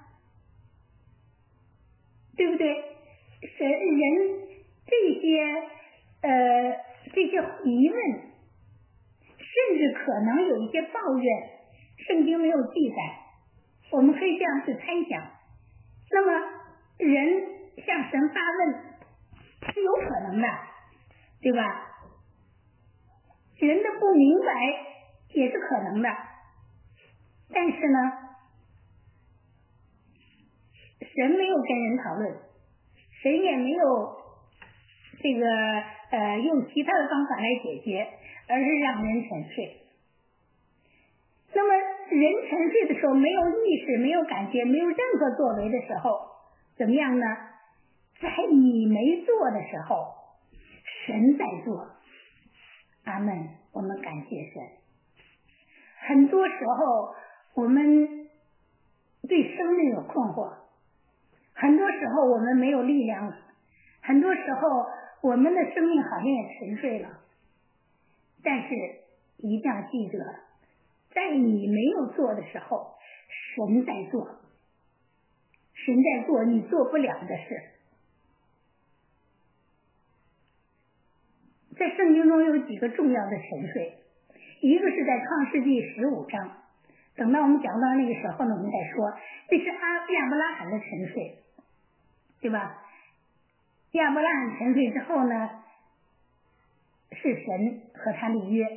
对不对？人这些疑问，甚至可能有一些抱怨，圣经没有记载，我们可以这样去猜想。那么人向神发问是有可能的，对吧？人的不明白也是可能的，但是呢，神没有跟人讨论，神也没有这个用其他的方法来解决，而是让人沉睡。那么人沉睡的时候，没有意识，没有感觉，没有任何作为的时候，怎么样呢？在你没做的时候，神在做。阿们，我们感谢神。很多时候我们对生命有困惑，很多时候我们没有力量了，很多时候我们的生命好像也沉睡了。但是一定要记得，在你没有做的时候，神在做，神在做你做不了的事。在圣经中有几个重要的沉睡，一个是在创世纪15章，等到我们讲到那个时候呢，我们再说，这是亚伯拉罕的沉睡，对吧？亚伯拉罕沉睡之后呢，是神和他立约，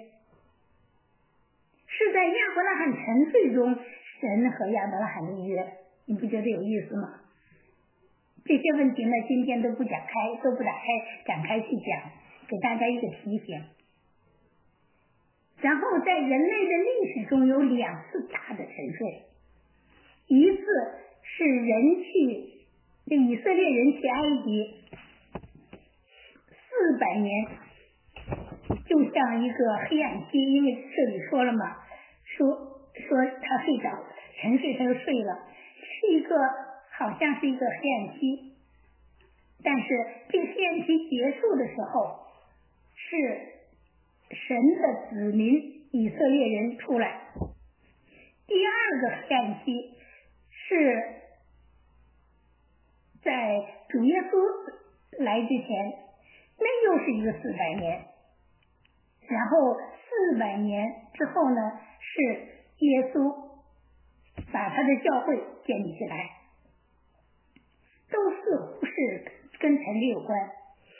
是在亚伯拉罕沉睡中，神和亚伯拉罕立约，你不觉得有意思吗？这些问题呢，今天都不展开去讲，给大家一个提醒。然后在人类的历史中有2次大的沉睡，一次是以色列人去埃及400年，就像一个黑暗期，因为这里说了嘛，说他睡着沉睡，他就睡了，好像是一个黑暗期。但是这个黑暗期结束的时候，是神的子民以色列人出来。第2个黑暗期是在主耶稣来之前，那又是一个400年。然后400年之后呢，是耶稣把他的教会建立起来，都似乎是跟沉睡有关。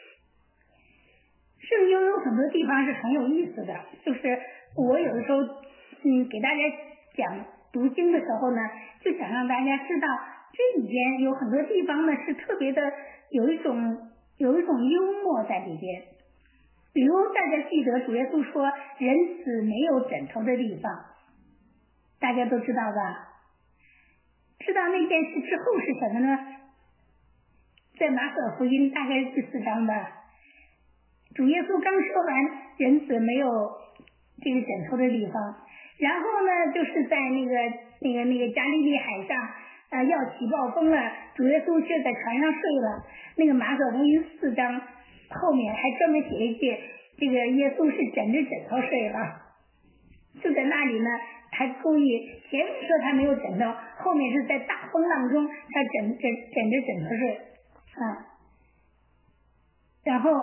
圣经有很多地方是很有意思的，就是我有的时候给大家讲读经的时候呢，就想让大家知道这里边有很多地方呢是特别的有一种幽默在里边。比如大家记得主耶稣说人死没有枕头的地方，大家都知道吧？知道那件事之后是什么呢？在马可福音大概是第4章吧，主耶稣刚说完人死没有这个枕头的地方，然后呢就是在那个加利利海上要起暴风了，主耶稣却在船上睡了。那个马可福音4章后面还专门写一句，这个耶稣是枕着枕头睡了。就在那里呢，还故意前面说他没有枕头，后面是在大风浪中他枕着枕头睡然后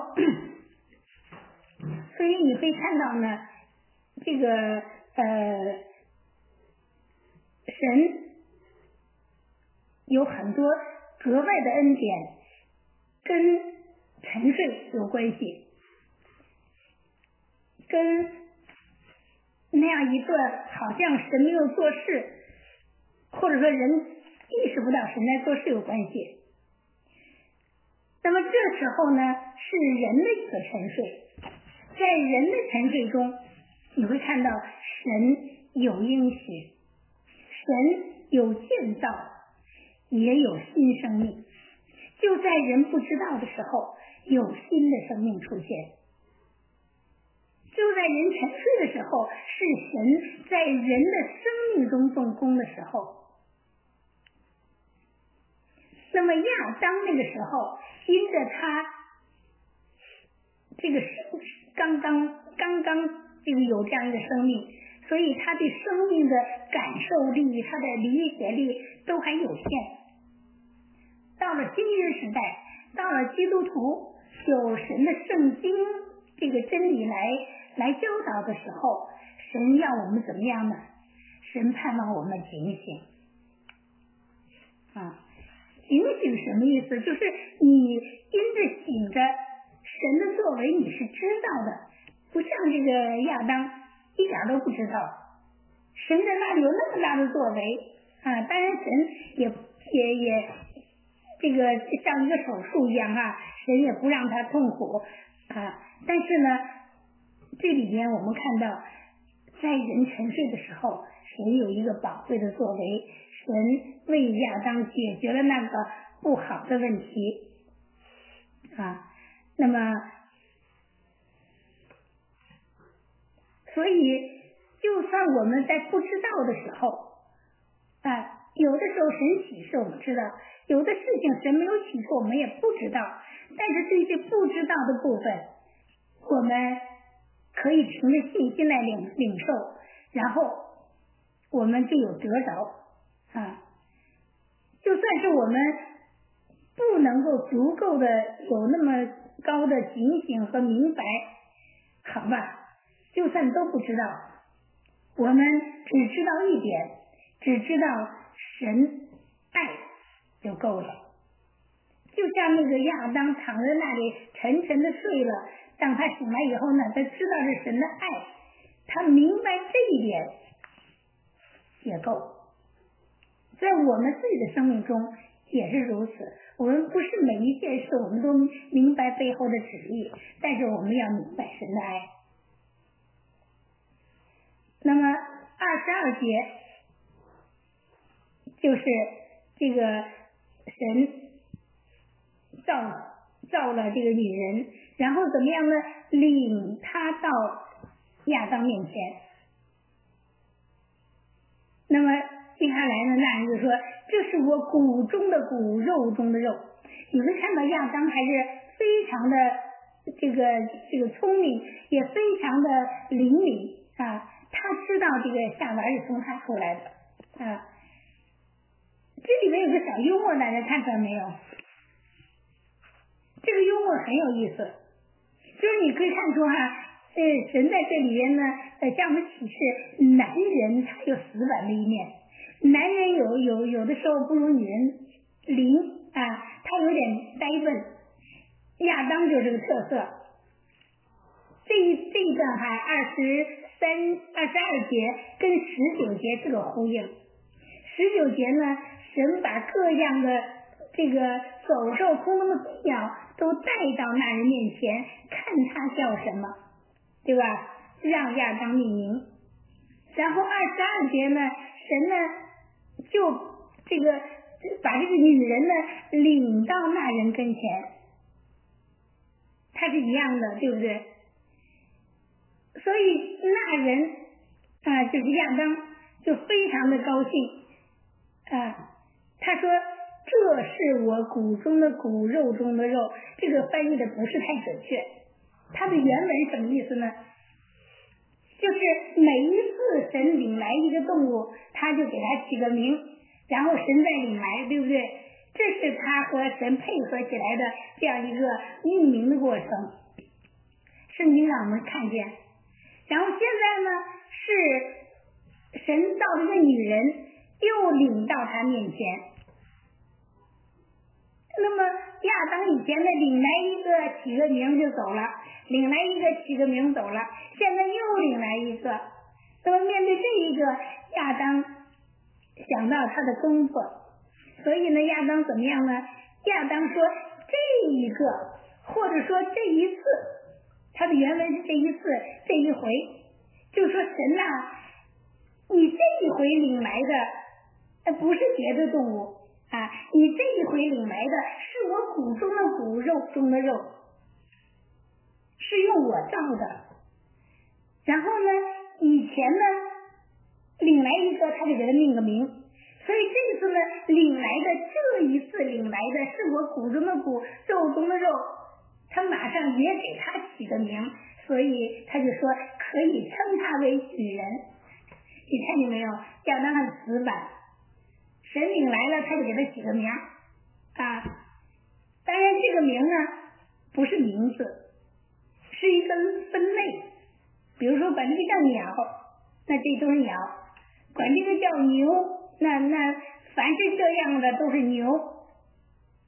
所以你会看到呢，这个神有很多格外的恩典跟沉睡有关系，跟那样一个好像神没有做事，或者说人意识不到神在做事有关系。那么这时候呢，是人的一个沉睡，在人的沉睡中，你会看到神有应许，神有建造，也有新生命。就在人不知道的时候，有新的生命出现。就在人沉睡的时候，是神在人的生命中动工的时候。那么亚当那个时候，因着他这个刚刚这个有这样一个生命，所以他对生命的感受力，他的理解力都还有限。到了今日时代，到了基督徒有神的圣经这个真理来教导的时候，神要我们怎么样呢？神盼望我们警醒警醒什么意思？就是你因着醒着神的作为你是知道的，不像这个亚当一点都不知道，神在那里有那么大的作为啊！当然神也这个像一个手术一样啊，神也不让他痛苦啊。但是呢，这里边我们看到，在人沉睡的时候，神有一个宝贵的作为，神为亚当解决了那个不好的问题啊。那么，所以就算我们在不知道的时候啊，有的时候神启示我们知道，有的事情神没有启示我们也不知道，但是对这不知道的部分，我们可以凭着信心来领受，然后我们就有得着啊。就算是我们不能够足够的有那么高的警醒和明白，好吧，就算都不知道，我们只知道一点，只知道神爱就够了。就像那个亚当躺在那里沉沉的睡了，当他醒来以后呢，他知道是神的爱，他明白这一点也够。在我们自己的生命中也是如此，我们不是每一件事我们都明白背后的旨意，但是我们要明白神的爱。那么22节就是这个神造了这个女人，然后怎么样呢？领她到亚当面前。那么接下来呢，那人就说：“这是我骨中的骨，肉中的肉。”你会看到亚当还是非常的这个聪明，也非常的灵敏啊。他知道这个夏娃是从他出来的啊。这里面有个小幽默，大家看出来没有？这个幽默很有意思，就是你可以看出哈，神在这里边呢，向我们启示，男人他有死板的一面，男人有的时候不如女人灵啊，他有点呆笨，亚当就是个特色。这一段哈22节跟19节是个呼应。19节呢，神把各样的这个走兽、空中的飞鸟都带到那人面前，看他叫什么，对吧？让亚当命名。然后22节呢，神呢就这个把这个女人呢领到那人跟前，它是一样的，对不对？所以那人啊，就是亚当，就非常的高兴啊。他说：“这是我骨中的骨，肉中的肉。”这个翻译的不是太准确，它的原文什么意思呢？就是每一次神领来一个动物，他就给它起个名，然后神再领来，对不对？这是他和神配合起来的这样一个命名的过程。圣经让我们看见。然后现在呢，是神造这个女人又领到他面前。那么亚当以前呢，领来一个起个名就走了，领来一个起个名走了，现在又领来一个。那么面对这一个，亚当想到他的工作，所以呢，亚当怎么样呢？亚当说这一个，或者说这一次，他的原文是这一次，这一回，就说神啊，你这一回领来的不是别的动物啊，你这一回领来的是我骨中的骨，肉中的肉，是用我造的。然后呢，以前呢领来一个，他就给他命个名，所以这次呢领来的，这一次领来的是我骨中的骨，肉中的肉，他马上也给他起个名，所以他就说可以称他为女人。你看见没有？亚当很死板，神领来了，他就给他起个名啊。当然这个名呢不是名字，是一个分类。比如说管这个叫鸟，那这都是鸟；管这个叫牛，那凡是这样的都是牛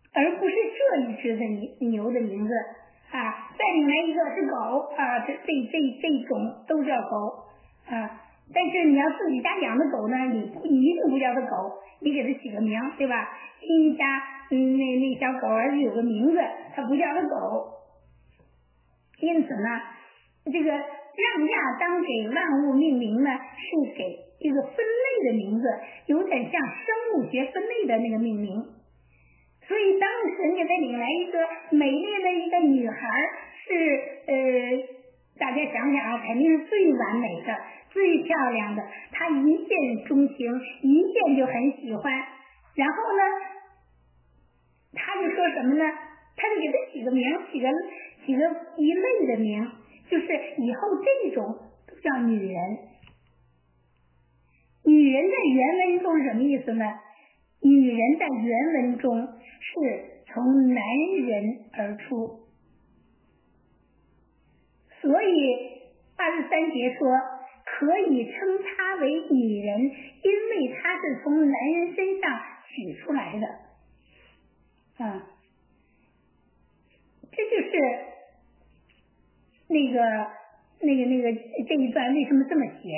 而不是这一只的牛的名字啊。再领来一个是狗啊，这种都叫狗啊。但是你要自己家养的狗呢，你一定不叫它狗，你给它起个名，对吧？亲家那小狗儿有个名字，它不叫它狗。因此呢，这个让亚当给万物命名呢，是给一个分类的名字，有点像生物学分类的那个命名。所以当神给他领来一个美丽的一个女孩，是大家想想啊，肯定是最完美的、最漂亮的，他一见钟情，一见就很喜欢。然后呢，他就说什么呢？他就给他起个名，起个一类的名，就是以后这种都叫女人。女人在原文中是什么意思呢？女人在原文中是从男人而出，所以23节说可以称她为女人，因为她是从男人身上取出来的啊。这就是那个这一段为什么这么写。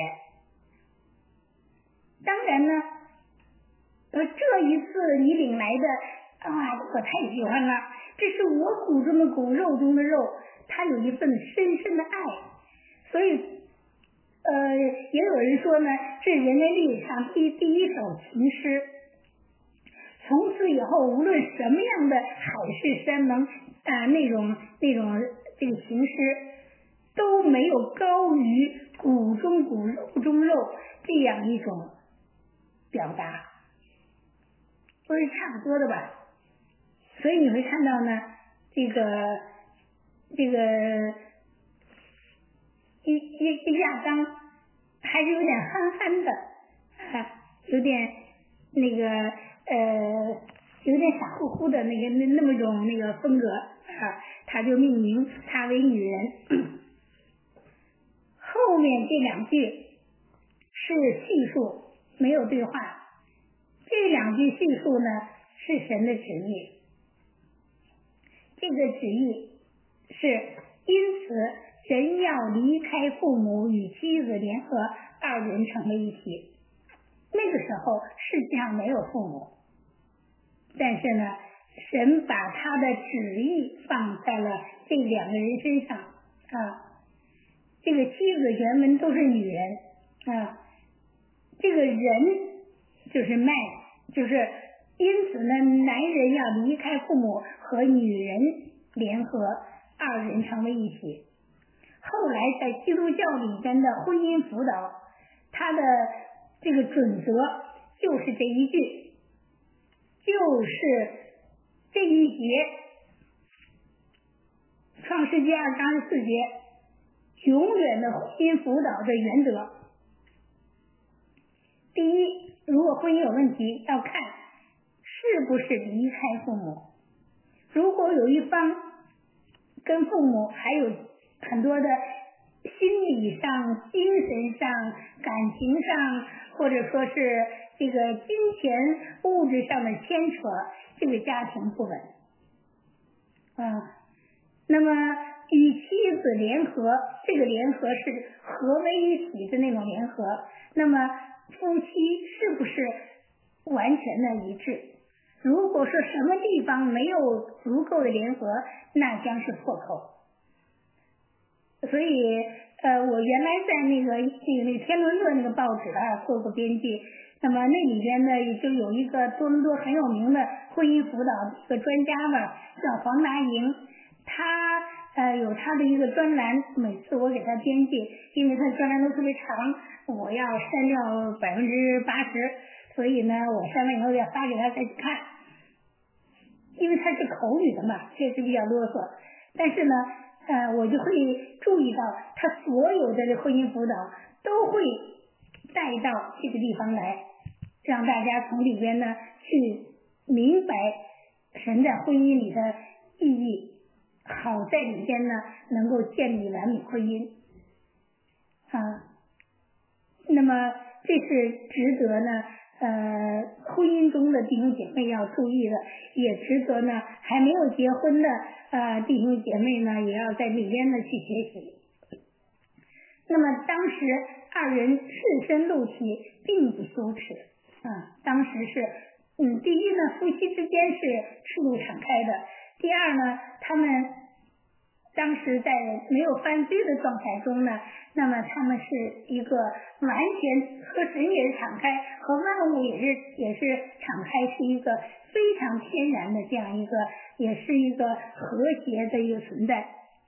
当然呢，这一次你领来的我太喜欢了，这是我骨中的骨，肉中的肉，它有一份深深的爱。所以也有人说呢，这人类历史上第一首情诗。从此以后，无论什么样的海誓山盟那种这个情诗，都没有高于骨中骨肉中肉这样一种表达，都是差不多的吧。所以你会看到呢，这个亚当还是有点憨憨的有点有点傻乎乎的那么种风格他就命名她为女人。后面这两句是叙述，没有对话。这两句叙述呢是神的旨意，这个旨意是因此人要离开父母与妻子联合，二人成为一体。那个时候世界上没有父母，但是呢神把他的旨意放在了这两个人身上这个妻子原文都是女人这个人就是man，就是因此呢男人要离开父母和女人联合，二人成为一体。后来在基督教里边的婚姻辅导，它的这个准则就是这一句，就是这一节创世纪2章24节永远的婚姻辅导的原则。第一，如果婚姻有问题，要看是不是离开父母。如果有一方跟父母还有很多的心理上、精神上、感情上，或者说是这个金钱、物质上的牵扯，这个家庭不稳那么与妻子联合，这个联合是合为一体的那种联合，那么夫妻是不是完全的一致？如果说什么地方没有足够的联合，那将是破口。所以我原来在那个天伦论那个报纸做过编辑，那么那里边呢也就有一个多伦多很有名的婚姻辅导一个专家叫黄达莹，他有他的一个专栏，每次我给他编辑，因为他的专栏都特别长，我要删掉80%，所以呢我删完以后要发给他再去看，因为他是口语的嘛，确实比较啰嗦，但是呢我就会注意到他所有的婚姻辅导都会带到这个地方来，让大家从里边呢去明白神在婚姻里的意义，好在里边呢能够建立完美婚姻那么这是值得呢婚姻中的弟兄姐妹要注意的，也值得呢还没有结婚的弟兄姐妹呢也要在里边呢去学习。那么当时二人赤身露体，并不羞耻当时是第一呢，夫妻之间是赤露敞开的；第二呢，他们当时在没有犯罪的状态中呢，那么他们是一个完全和神也是敞开，和万物也是敞开，是一个非常天然的这样一个，也是一个和谐的一个存在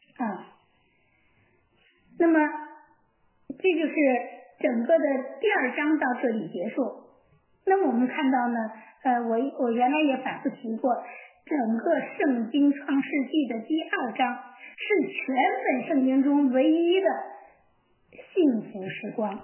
那么这就是整个的第2章到这里结束。那么我们看到呢，我原来也反复提过，整个圣经创世纪的第2章是全本圣经中唯一的幸福时光。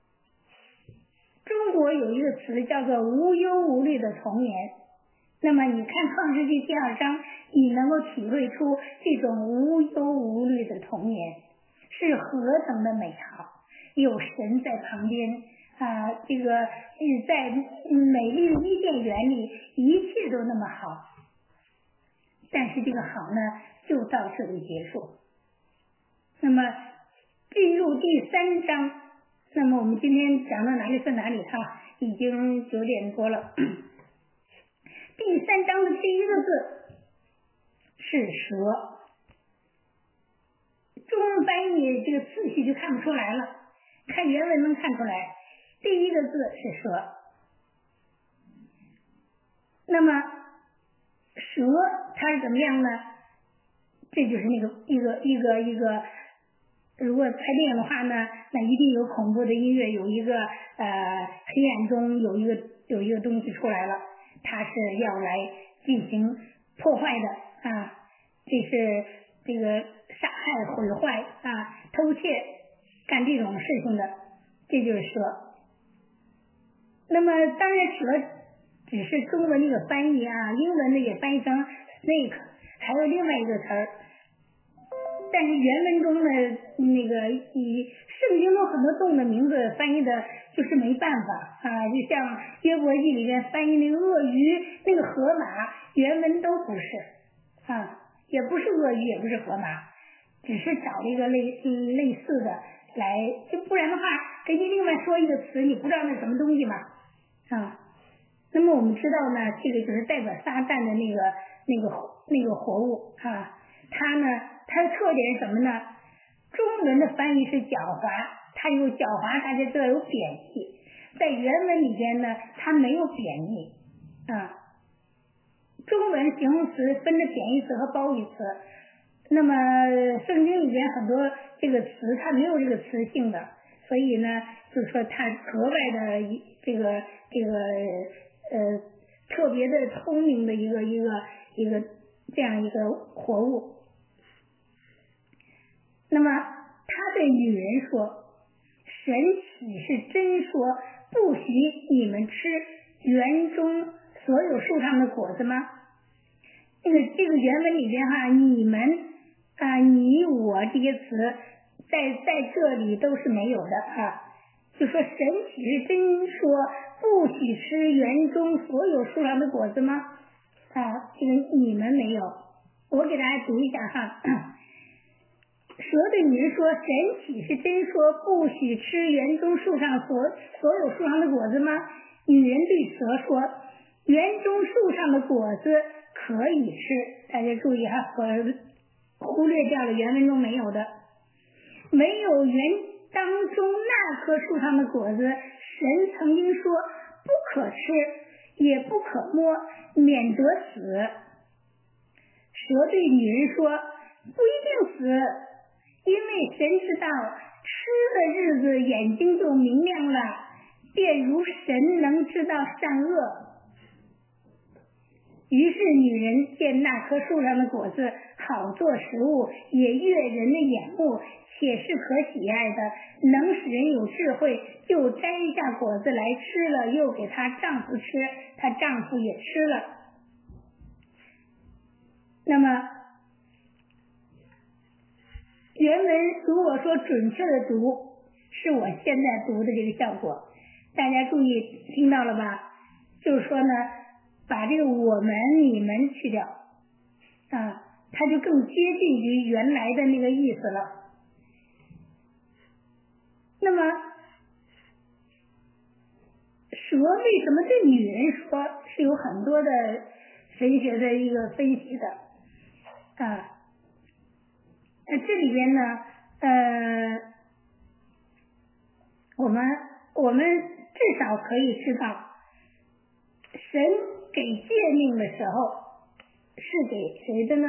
中国有一个词叫做无忧无虑的童年，那么你看创世纪第2章，你能够体会出这种无忧无虑的童年是何等的美好，有神在旁边这个在美丽的伊甸园里一切都那么好，但是这个好呢就到这里结束。那么进入第3章，那么我们今天讲到哪里算哪里已经9点多了。第3章的第一个字是蛇，中文翻译这个次序就看不出来了，看原文能看出来，第一个字是蛇。那么蛇它是怎么样呢？这就是那个一个如果拍电影的话呢，那一定有恐怖的音乐，有一个黑暗中有一个东西出来了，它是要来进行破坏的这是这个杀害毁坏偷窃干这种事情的，这就是蛇。那么当然蛇只是中文那个翻译英文的也翻译成 snake， 还有另外一个词儿，但是原文中的那个以圣经中很多动物的名字翻译的就是没办法就像约伯记里面翻译那个鳄鱼那个河马，原文都不是也不是鳄鱼也不是河马，只是找了一个类似的来，就不然的话给你另外说一个词你不知道那什么东西嘛那么我们知道呢，这个就是代表撒旦的那个活物它呢它的特点是什么呢？中文的翻译是狡猾，它有狡猾，大家知道有贬义，在原文里边呢它没有贬义中文形容词分着贬义词和褒义词，那么圣经里边很多这个词它没有这个词性的，所以呢就是说它格外的这个特别的聪明的一个这样一个活物。那么他对女人说，神岂是真说不许你们吃园中所有树上的果子吗？这个原文里边你们你我这些词在这里都是没有的就说神岂是真说不许吃园中所有树上的果子吗？这个你们没有，我给大家读一下蛇对女人说，神岂是真说不许吃园中树上所有树上的果子吗？女人对蛇说，园中树上的果子可以吃，大家注意忽略掉了原文中没有的，没有园当中那棵树上的果子，神曾经说不可吃也不可摸，免得死。蛇对女人说，不一定死，因为神知道吃的日子眼睛就明亮了，便如神能知道善恶。于是女人见那棵树上的果子好做食物，也悦人的眼目，且是可喜爱的，能使人有智慧，就摘下果子来吃了，又给她丈夫吃，她丈夫也吃了。那么原文如果说准确的读是我现在读的这个效果， 大家注意听到了吧？就是说呢，把这个我们你们去掉啊，它就更接近于原来的那个意思了。那么蛇为什么对女人说，是有很多的神学的一个分析的啊。这里边呢，我们至少可以知道，神给诫命的时候是给谁的呢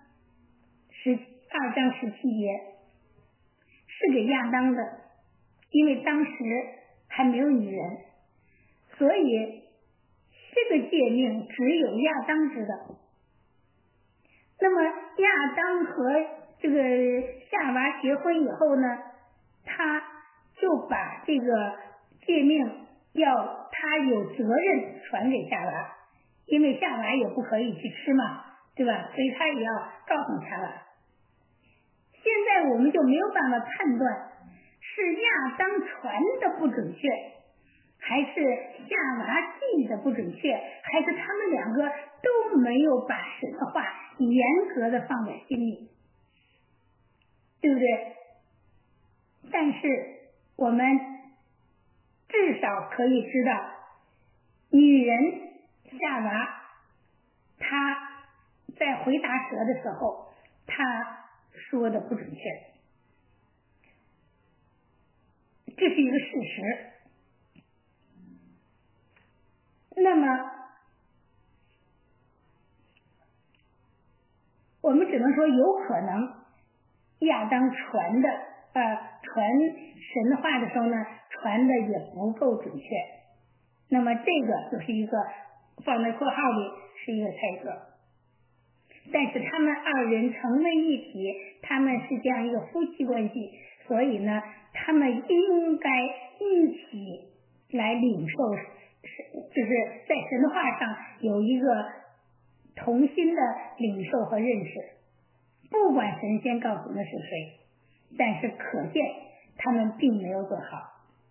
？2章17节是给亚当的，因为当时还没有女人，所以这个诫命只有亚当知道。那么亚当和这个夏娃结婚以后呢，他就把这个诫命要他有责任传给夏娃，因为夏娃也不可以去吃嘛，对吧？所以他也要告诉夏娃。现在我们就没有办法判断是亚当传的不准确，还是夏娃记的不准确，还是他们两个都没有把神的话严格的放在心里，对不对？但是我们至少可以知道，女人夏娃她在回答蛇的时候，她说的不准确，这是一个事实。那么我们只能说有可能亚当传神话的时候呢，传的也不够准确。那么这个就是一个放在括号里是一个猜测。但是他们2人成为一体，他们是这样一个夫妻关系，所以呢，他们应该一起来领受，就是在神话上有一个同心的领受和认识。不管神仙告诉的是谁，但是可见他们并没有做好。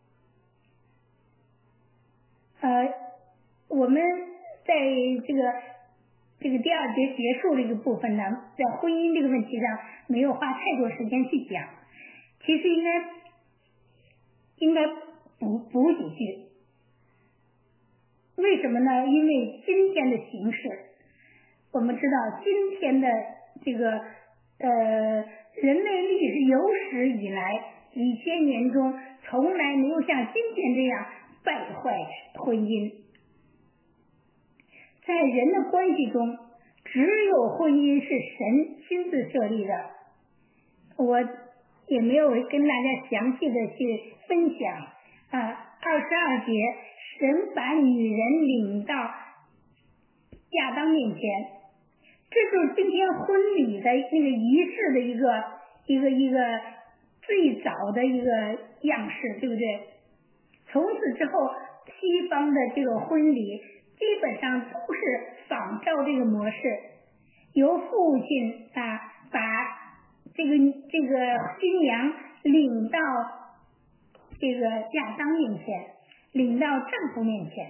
我们在这个第2节结束这个部分呢，在婚姻这个问题上没有花太多时间去讲，其实应该补几句。为什么呢？因为今天的形势，我们知道今天的这个人类历史有史以来几千年中从来没有像今天这样败坏婚姻。在人的关系中，只有婚姻是神亲自设立的。我也没有跟大家详细的去分享22节，神把女人领到亚当面前，这就是今天婚礼的那个仪式的一个最早的一个样式，对不对？从此之后，西方的这个婚礼基本上都是仿照这个模式，由父亲把这个新娘领到这个亚当面前，领到丈夫面前。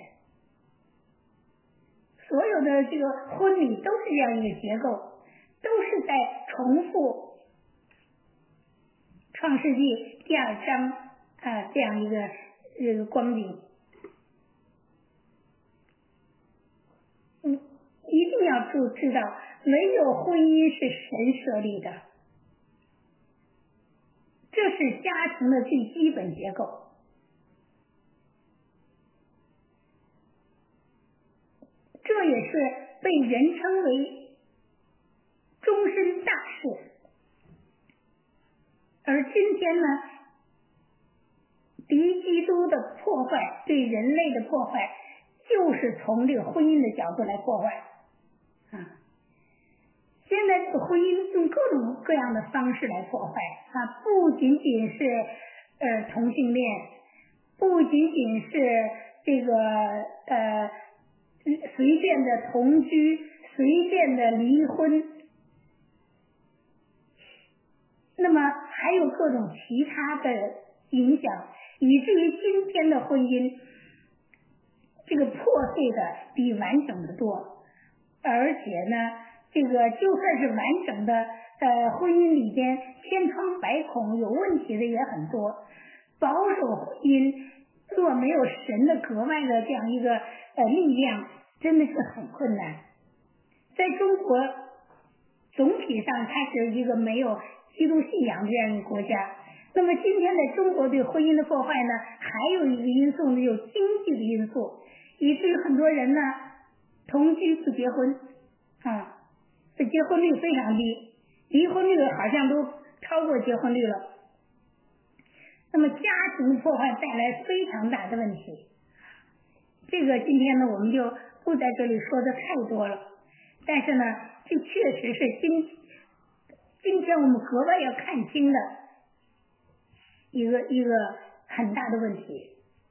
所有的这个婚礼都是这样一个结构，都是在重复创世纪第2章这样一个光景。一定要知道，唯有婚姻是神设立的，这是家庭的最基本结构。这也是被人称为终身大事。而今天呢，敌基督的破坏，对人类的破坏，就是从这个婚姻的角度来破坏。现在这个婚姻用各种各样的方式来破坏不仅仅是同性恋，不仅仅是这个随便的同居，随便的离婚，那么还有各种其他的影响，以至于今天的婚姻这个破碎的比完整的多，而且呢，这个就算是完整的婚姻里边千疮百孔有问题的也很多。保守婚姻若没有神的格外的这样一个力量，真的是很困难。在中国总体上它是一个没有基督信仰这样一个国家，那么今天的中国对婚姻的破坏呢，还有一个因素呢，有经济的因素，以至于很多人呢同居不结婚啊，这结婚率非常低，离婚率好像都超过结婚率了。那么家庭破坏带来非常大的问题，这个今天呢我们就不在这里说的太多了，但是呢这确实是今天我们格外要看清的一个很大的问题。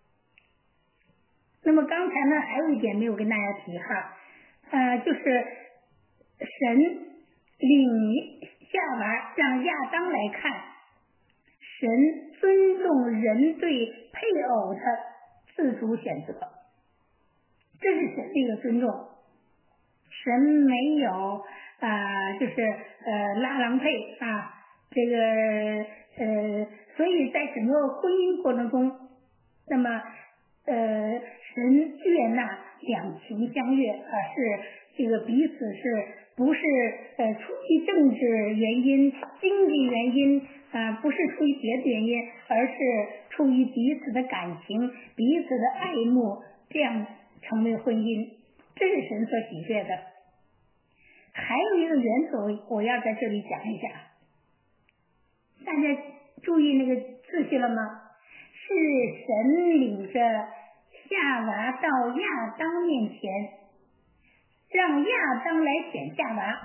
那么刚才呢还有一点没有跟大家提哈，就是神领夏娃让亚当来看，神尊重人对配偶的自主选择，这是神的一个尊重。神没有就是拉郎配啊，这个所以在整个婚姻过程中，那么神悦纳两情相悦是这个彼此是不是出于政治原因、经济原因不是出于别的原因，而是出于彼此的感情、彼此的爱慕，这样成为婚姻，这是神所喜悦的。还有一个原则我要在这里讲一下，大家注意那个次序了吗？是神领着夏娃到亚当面前，让亚当来选夏娃，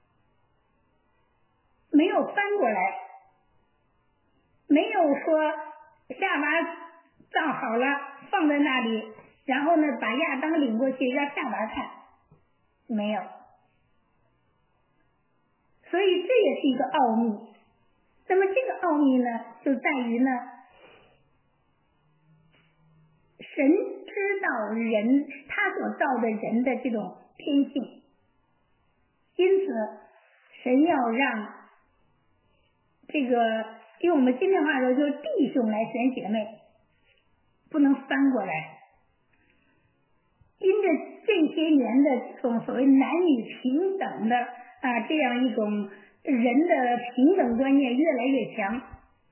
没有翻过来，没有说夏娃造好了放在那里，然后呢把亚当领过去让夏娃看，没有。所以这也是一个奥秘。那么这个奥秘呢就在于呢，神知道人他所造的人的这种天性，因此神要让这个用我们今天话说就是弟兄来选姐妹，不能翻过来。因着这些年的这种所谓男女平等的这样一种人的平等观念越来越强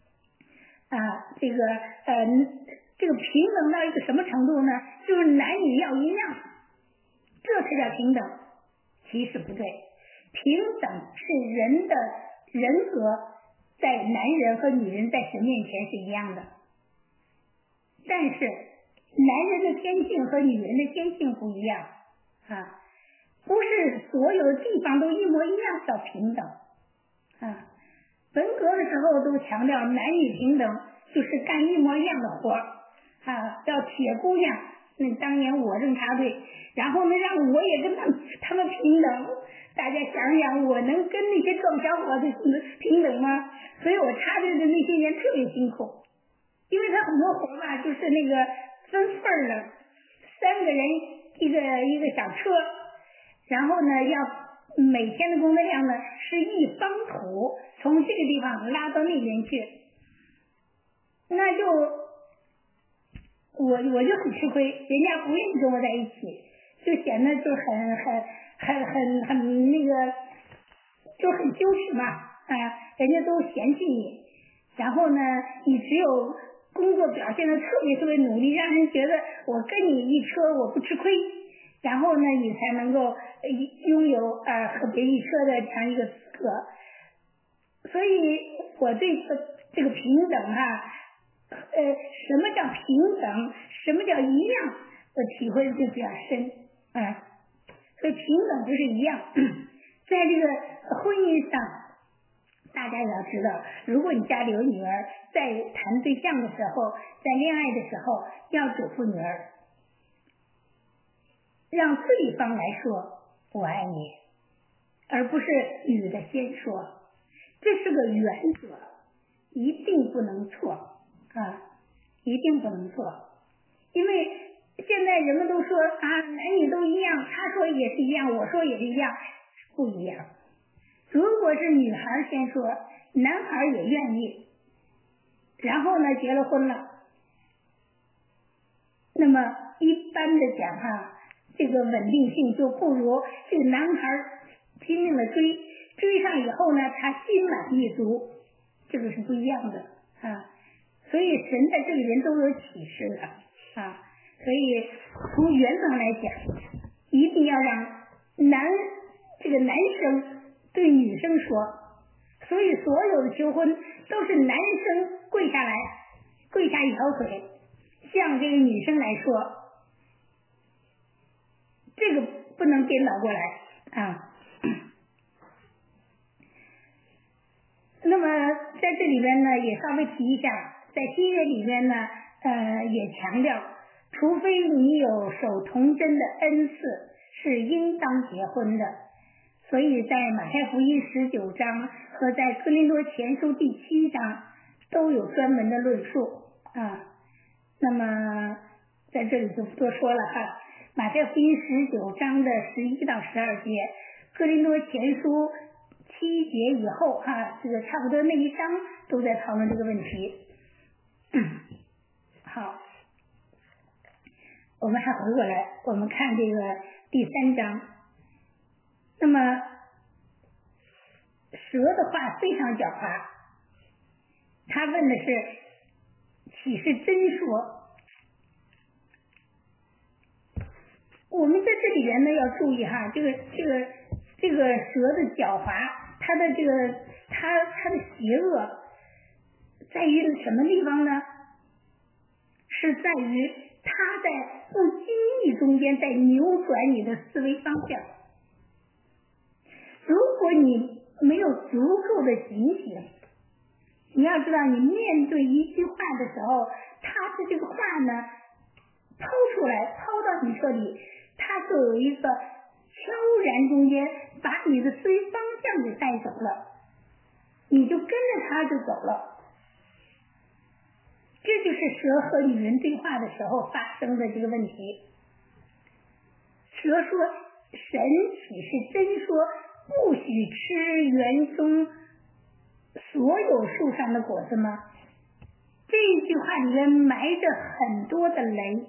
这个平等到一个什么程度呢？就是男女要一样，这才叫平等。其实不对，平等是人的人格在男人和女人在神面前是一样的，但是男人的天性和女人的天性不一样不是所有的地方都一模一样叫平等文革的时候都强调男女平等，就是干一模一样的活叫铁姑娘。那当年我正插队，然后呢让我也跟他们平等，大家想想我能跟那些壮小伙子平等吗？所以我插队的那些年特别辛苦，因为他很多活吧就是那个分份的，3个人一个小车，然后呢要每天的工作量呢是1方土，从这个地方拉到那边去，那就我就很吃亏，人家不愿意跟我在一起，就显得就很那个就很羞耻嘛人家都嫌弃你，然后呢你只有工作表现的特别努力，让人觉得我跟你一车我不吃亏，然后呢你才能够拥有和别人一车的这样一个资格。所以我对这个平等什么叫平等，什么叫一样，我体会就比较深所以平等就是一样。在这个婚姻上大家也要知道，如果你家里有女儿，在谈对象的时候，在恋爱的时候，要嘱咐女儿，让对方来说我爱你，而不是女的先说，这是个原则，一定不能错一定不能错。因为现在人们都说啊，男女都一样，他说也是一样，我说也是一样，不一样。如果是女孩先说，男孩也愿意，然后呢结了婚了，那么一般的讲哈，这个稳定性就不如这个男孩拼命的追上以后呢，他心满意足，这个是不一样的啊。所以神在这里边都有启示的啊。所以从原则上来讲，一定要让这个男生对女生说，所以所有的求婚都是男生跪下一条腿，向这个女生来说，这个不能颠倒过来啊。那么在这里边呢，也稍微提一下，在新约里边呢，也强调，除非你有守童贞的恩赐，是应当结婚的。所以在马太福音19章和在哥林多前书第7章都有专门的论述啊。那么在这里就不多说了哈。马太福音19章的11到12节，哥林多前书7节以后哈，这个差不多那一章都在讨论这个问题。好，我们还回过来，我们看这个第3章。那么蛇的话非常狡猾，他问的是岂是真说。我们在这里边呢要注意哈，这个蛇的狡猾，它的邪恶在于什么地方呢？是在于它在不经意中间在扭转你的思维方向。如果你没有足够的警醒，你要知道，你面对一句话的时候，它的这个话呢抛出来，抛到你这里，它就有一个悄然中间把你的思维方向给带走了，你就跟着它就走了。这就是蛇和女人对话的时候发生的这个问题。蛇说：“神岂是真说不许吃园中所有树上的果子吗？”这一句话里面埋着很多的雷。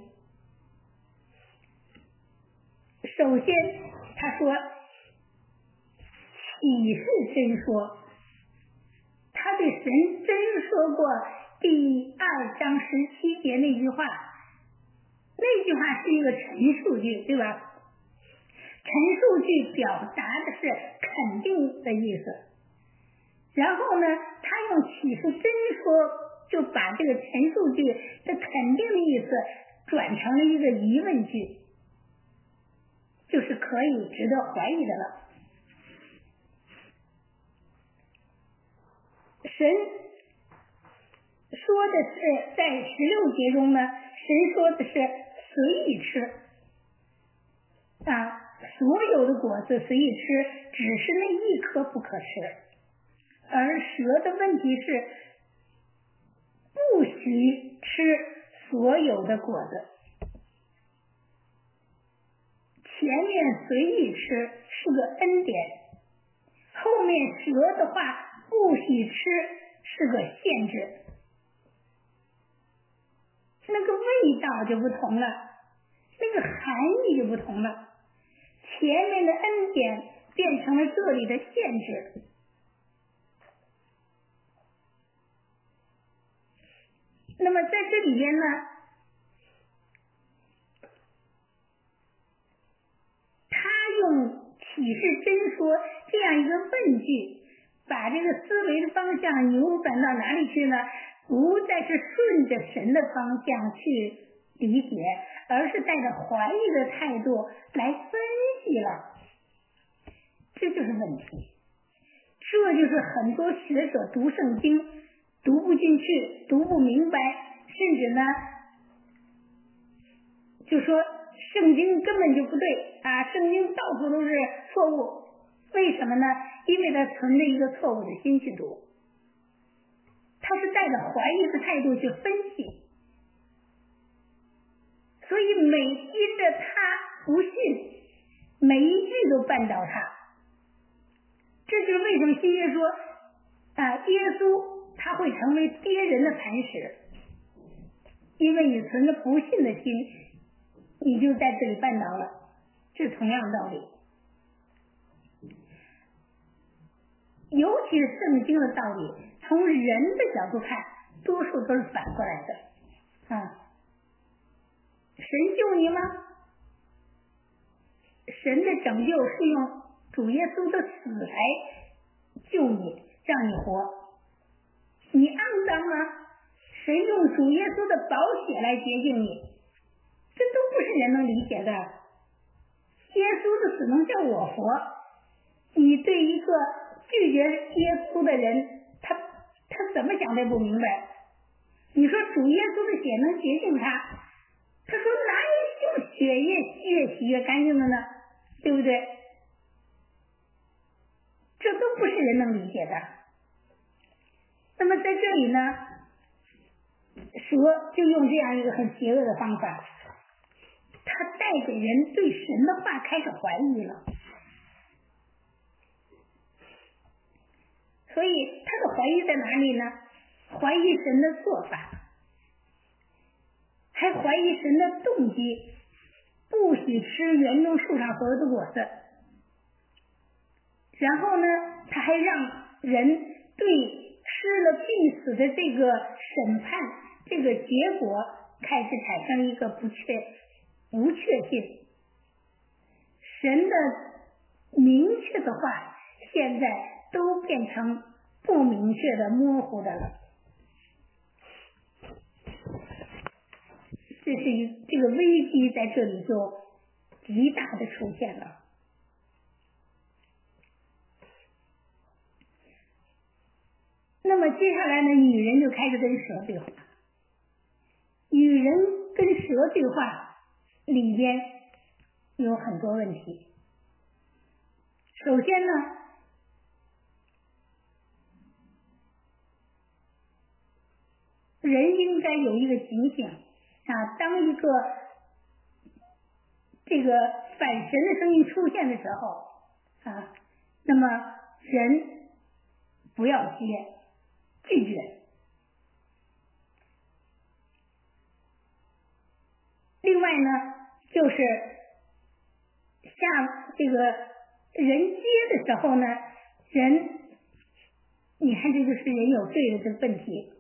首先他说岂是真说，他对神真说过第2章17节那句话，那句话是一个陈述句，对吧？陈述句表达的是肯定的意思，然后呢他用启示真说就把这个陈述句的肯定的意思转成了一个疑问句，就是可以值得怀疑的了。神说的是在16节中呢，神说的是随意吃啊，所有的果子随意吃，只是那一颗不可吃。而蛇的问题是不许吃所有的果子。前面随意吃是个恩典，后面蛇的话不许吃是个限制，那个味道就不同了，那个含义就不同了。前面的恩典变成了这里的限制。那么在这里边呢，他用启示真说这样一个问句，把这个思维的方向扭转到哪里去呢？不再是顺着神的方向去理解，而是带着怀疑的态度来分析了。这就是问题，这就是很多学者读圣经读不进去，读不明白，甚至呢就说圣经根本就不对啊，圣经到处都是错误。为什么呢？因为他存着一个错误的心去读，他是带着怀疑的态度去分析。所以每每一句都绊倒他。这就是为什么新约说耶稣他会成为跌人的磐石，因为你存着不信的心，你就在这里绊倒了，这是同样的道理。尤其是圣经的道理，从人的角度看，多数都是反过来的。神救你吗？神的拯救是用主耶稣的死来救你，让你活。你肮脏吗？神用主耶稣的宝血来洁净你，这都不是人能理解的。耶稣的死能叫我活，你对一个拒绝耶稣的人，他怎么想都不明白。你说主耶稣的血能洁净他，他说哪有血越洗越干净的呢？对不对？这都不是人能理解的。那么在这里呢，蛇就用这样一个很邪恶的方法，他带给人对神的话开始怀疑了。所以他的怀疑在哪里呢？怀疑神的做法，还怀疑神的动机，不许吃园中树上所有的果子。然后呢，他还让人对吃了必死的这个审判这个结果开始产生一个不确信。神的明确的话现在都变成不明确的模糊的了。这个危机在这里就极大的出现了。那么接下来呢，女人就开始跟蛇对话。女人跟蛇对话里边有很多问题。首先呢，人应该有一个警醒当一个这个反神的声音出现的时候那么人不要拒绝。另外呢，就是像这个人接的时候呢，你看这就是人有罪的这个问题。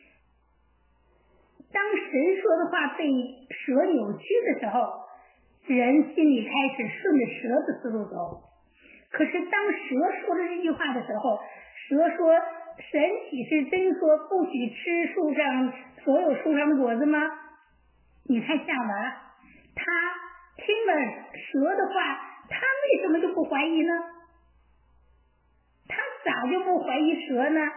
当神说的话被蛇扭曲的时候，人心里开始顺着蛇的思路走。可是当蛇说了这句话的时候，蛇说神岂是真说不许吃树上所有树上的果子吗？你看夏娃，他听了蛇的话，他为什么就不怀疑呢？他咋就不怀疑蛇呢？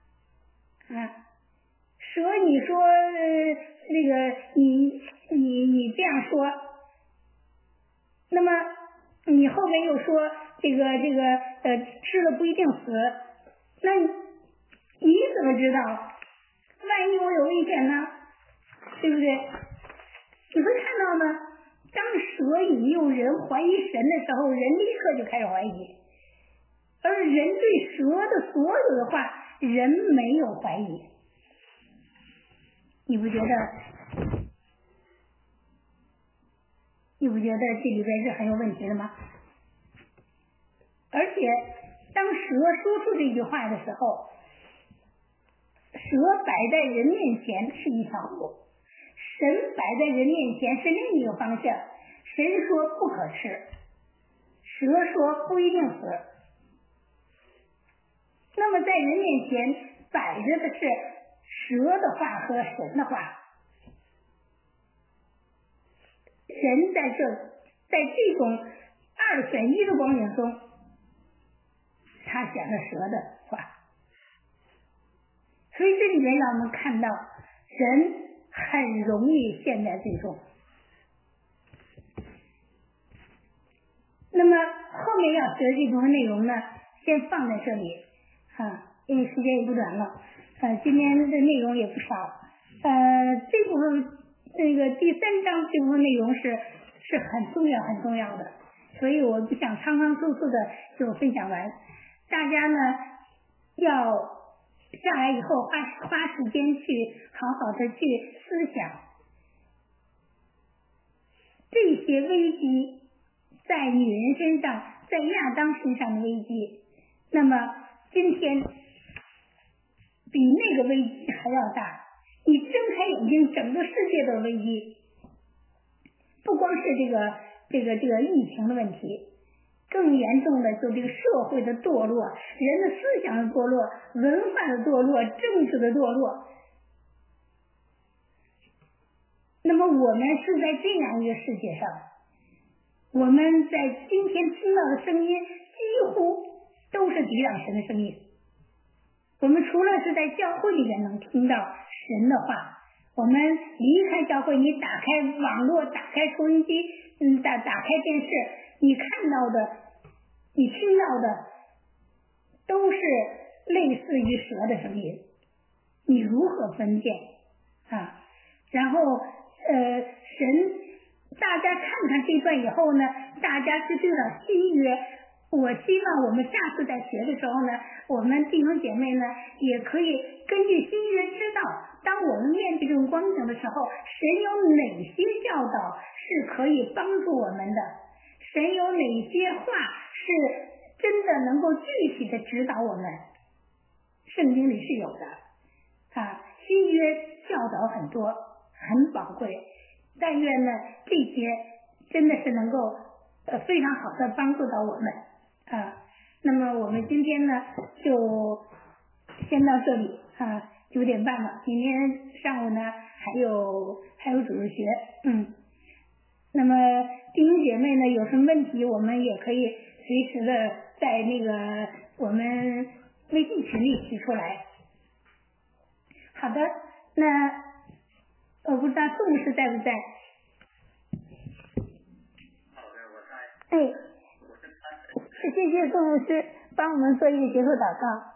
蛇你说那个你这样说，那么你后面又说这个吃了不一定死，那你怎么知道？万一我有危险呢？对不对？你会看到呢，当蛇引诱人怀疑神的时候，人立刻就开始怀疑，而人对蛇的所有的话，人没有怀疑。你不觉得这里边是很有问题的吗？而且当蛇说出这句话的时候，蛇摆在人面前是一条路，神摆在人面前是另一个方向。神说不可吃，蛇说不一定死。那么在人面前摆着的是蛇的话和神的话。人在这种二选一的光景中，他选了蛇的话。所以这里面让我们看到人很容易陷在最终。那么后面要学这部分内容呢，先放在这里因为时间也不短了今天的内容也不少这部分那个第3章这部分内容是很重要的所以我不想仓仓促促的就分享完，大家呢要下来以后花时间去好好的去思想这些危机在女人身上，在亚当身上的危机，那么今天比那个危机还要大。你睁开眼睛，整个世界的危机，不光是这个疫情的问题，更严重的就这个社会的堕落，人的思想的堕落，文化的堕落，政治的堕落。那么我们是在这样一个世界上，我们在今天听到的声音几乎都是抵挡神的声音。我们除了是在教会里面能听到神的话，我们离开教会，你打开网络，打开收音机，打开电视，你看到的，你听到的都是类似于蛇的声音，你如何分辨啊？然后大家看看这段以后呢，大家去对照新约。我希望我们下次在学的时候呢，我们弟兄姐妹呢也可以根据新约知道，当我们面对这种光景的时候，神有哪些教导是可以帮助我们的，神有哪些话是真的能够具体的指导我们。圣经里是有的啊，新约教导很多，很宝贵，但愿呢这些真的是能够非常好的帮助到我们啊。那么我们今天呢就先到这里啊，9点半了，明天上午呢还有主日学，那么弟兄姐妹呢有什么问题，我们也可以随时的在那个我们微信群里提出来。好的，那我不知道宋牧师在不在？哎，谢谢宋牧师帮我们做一个结束祷告。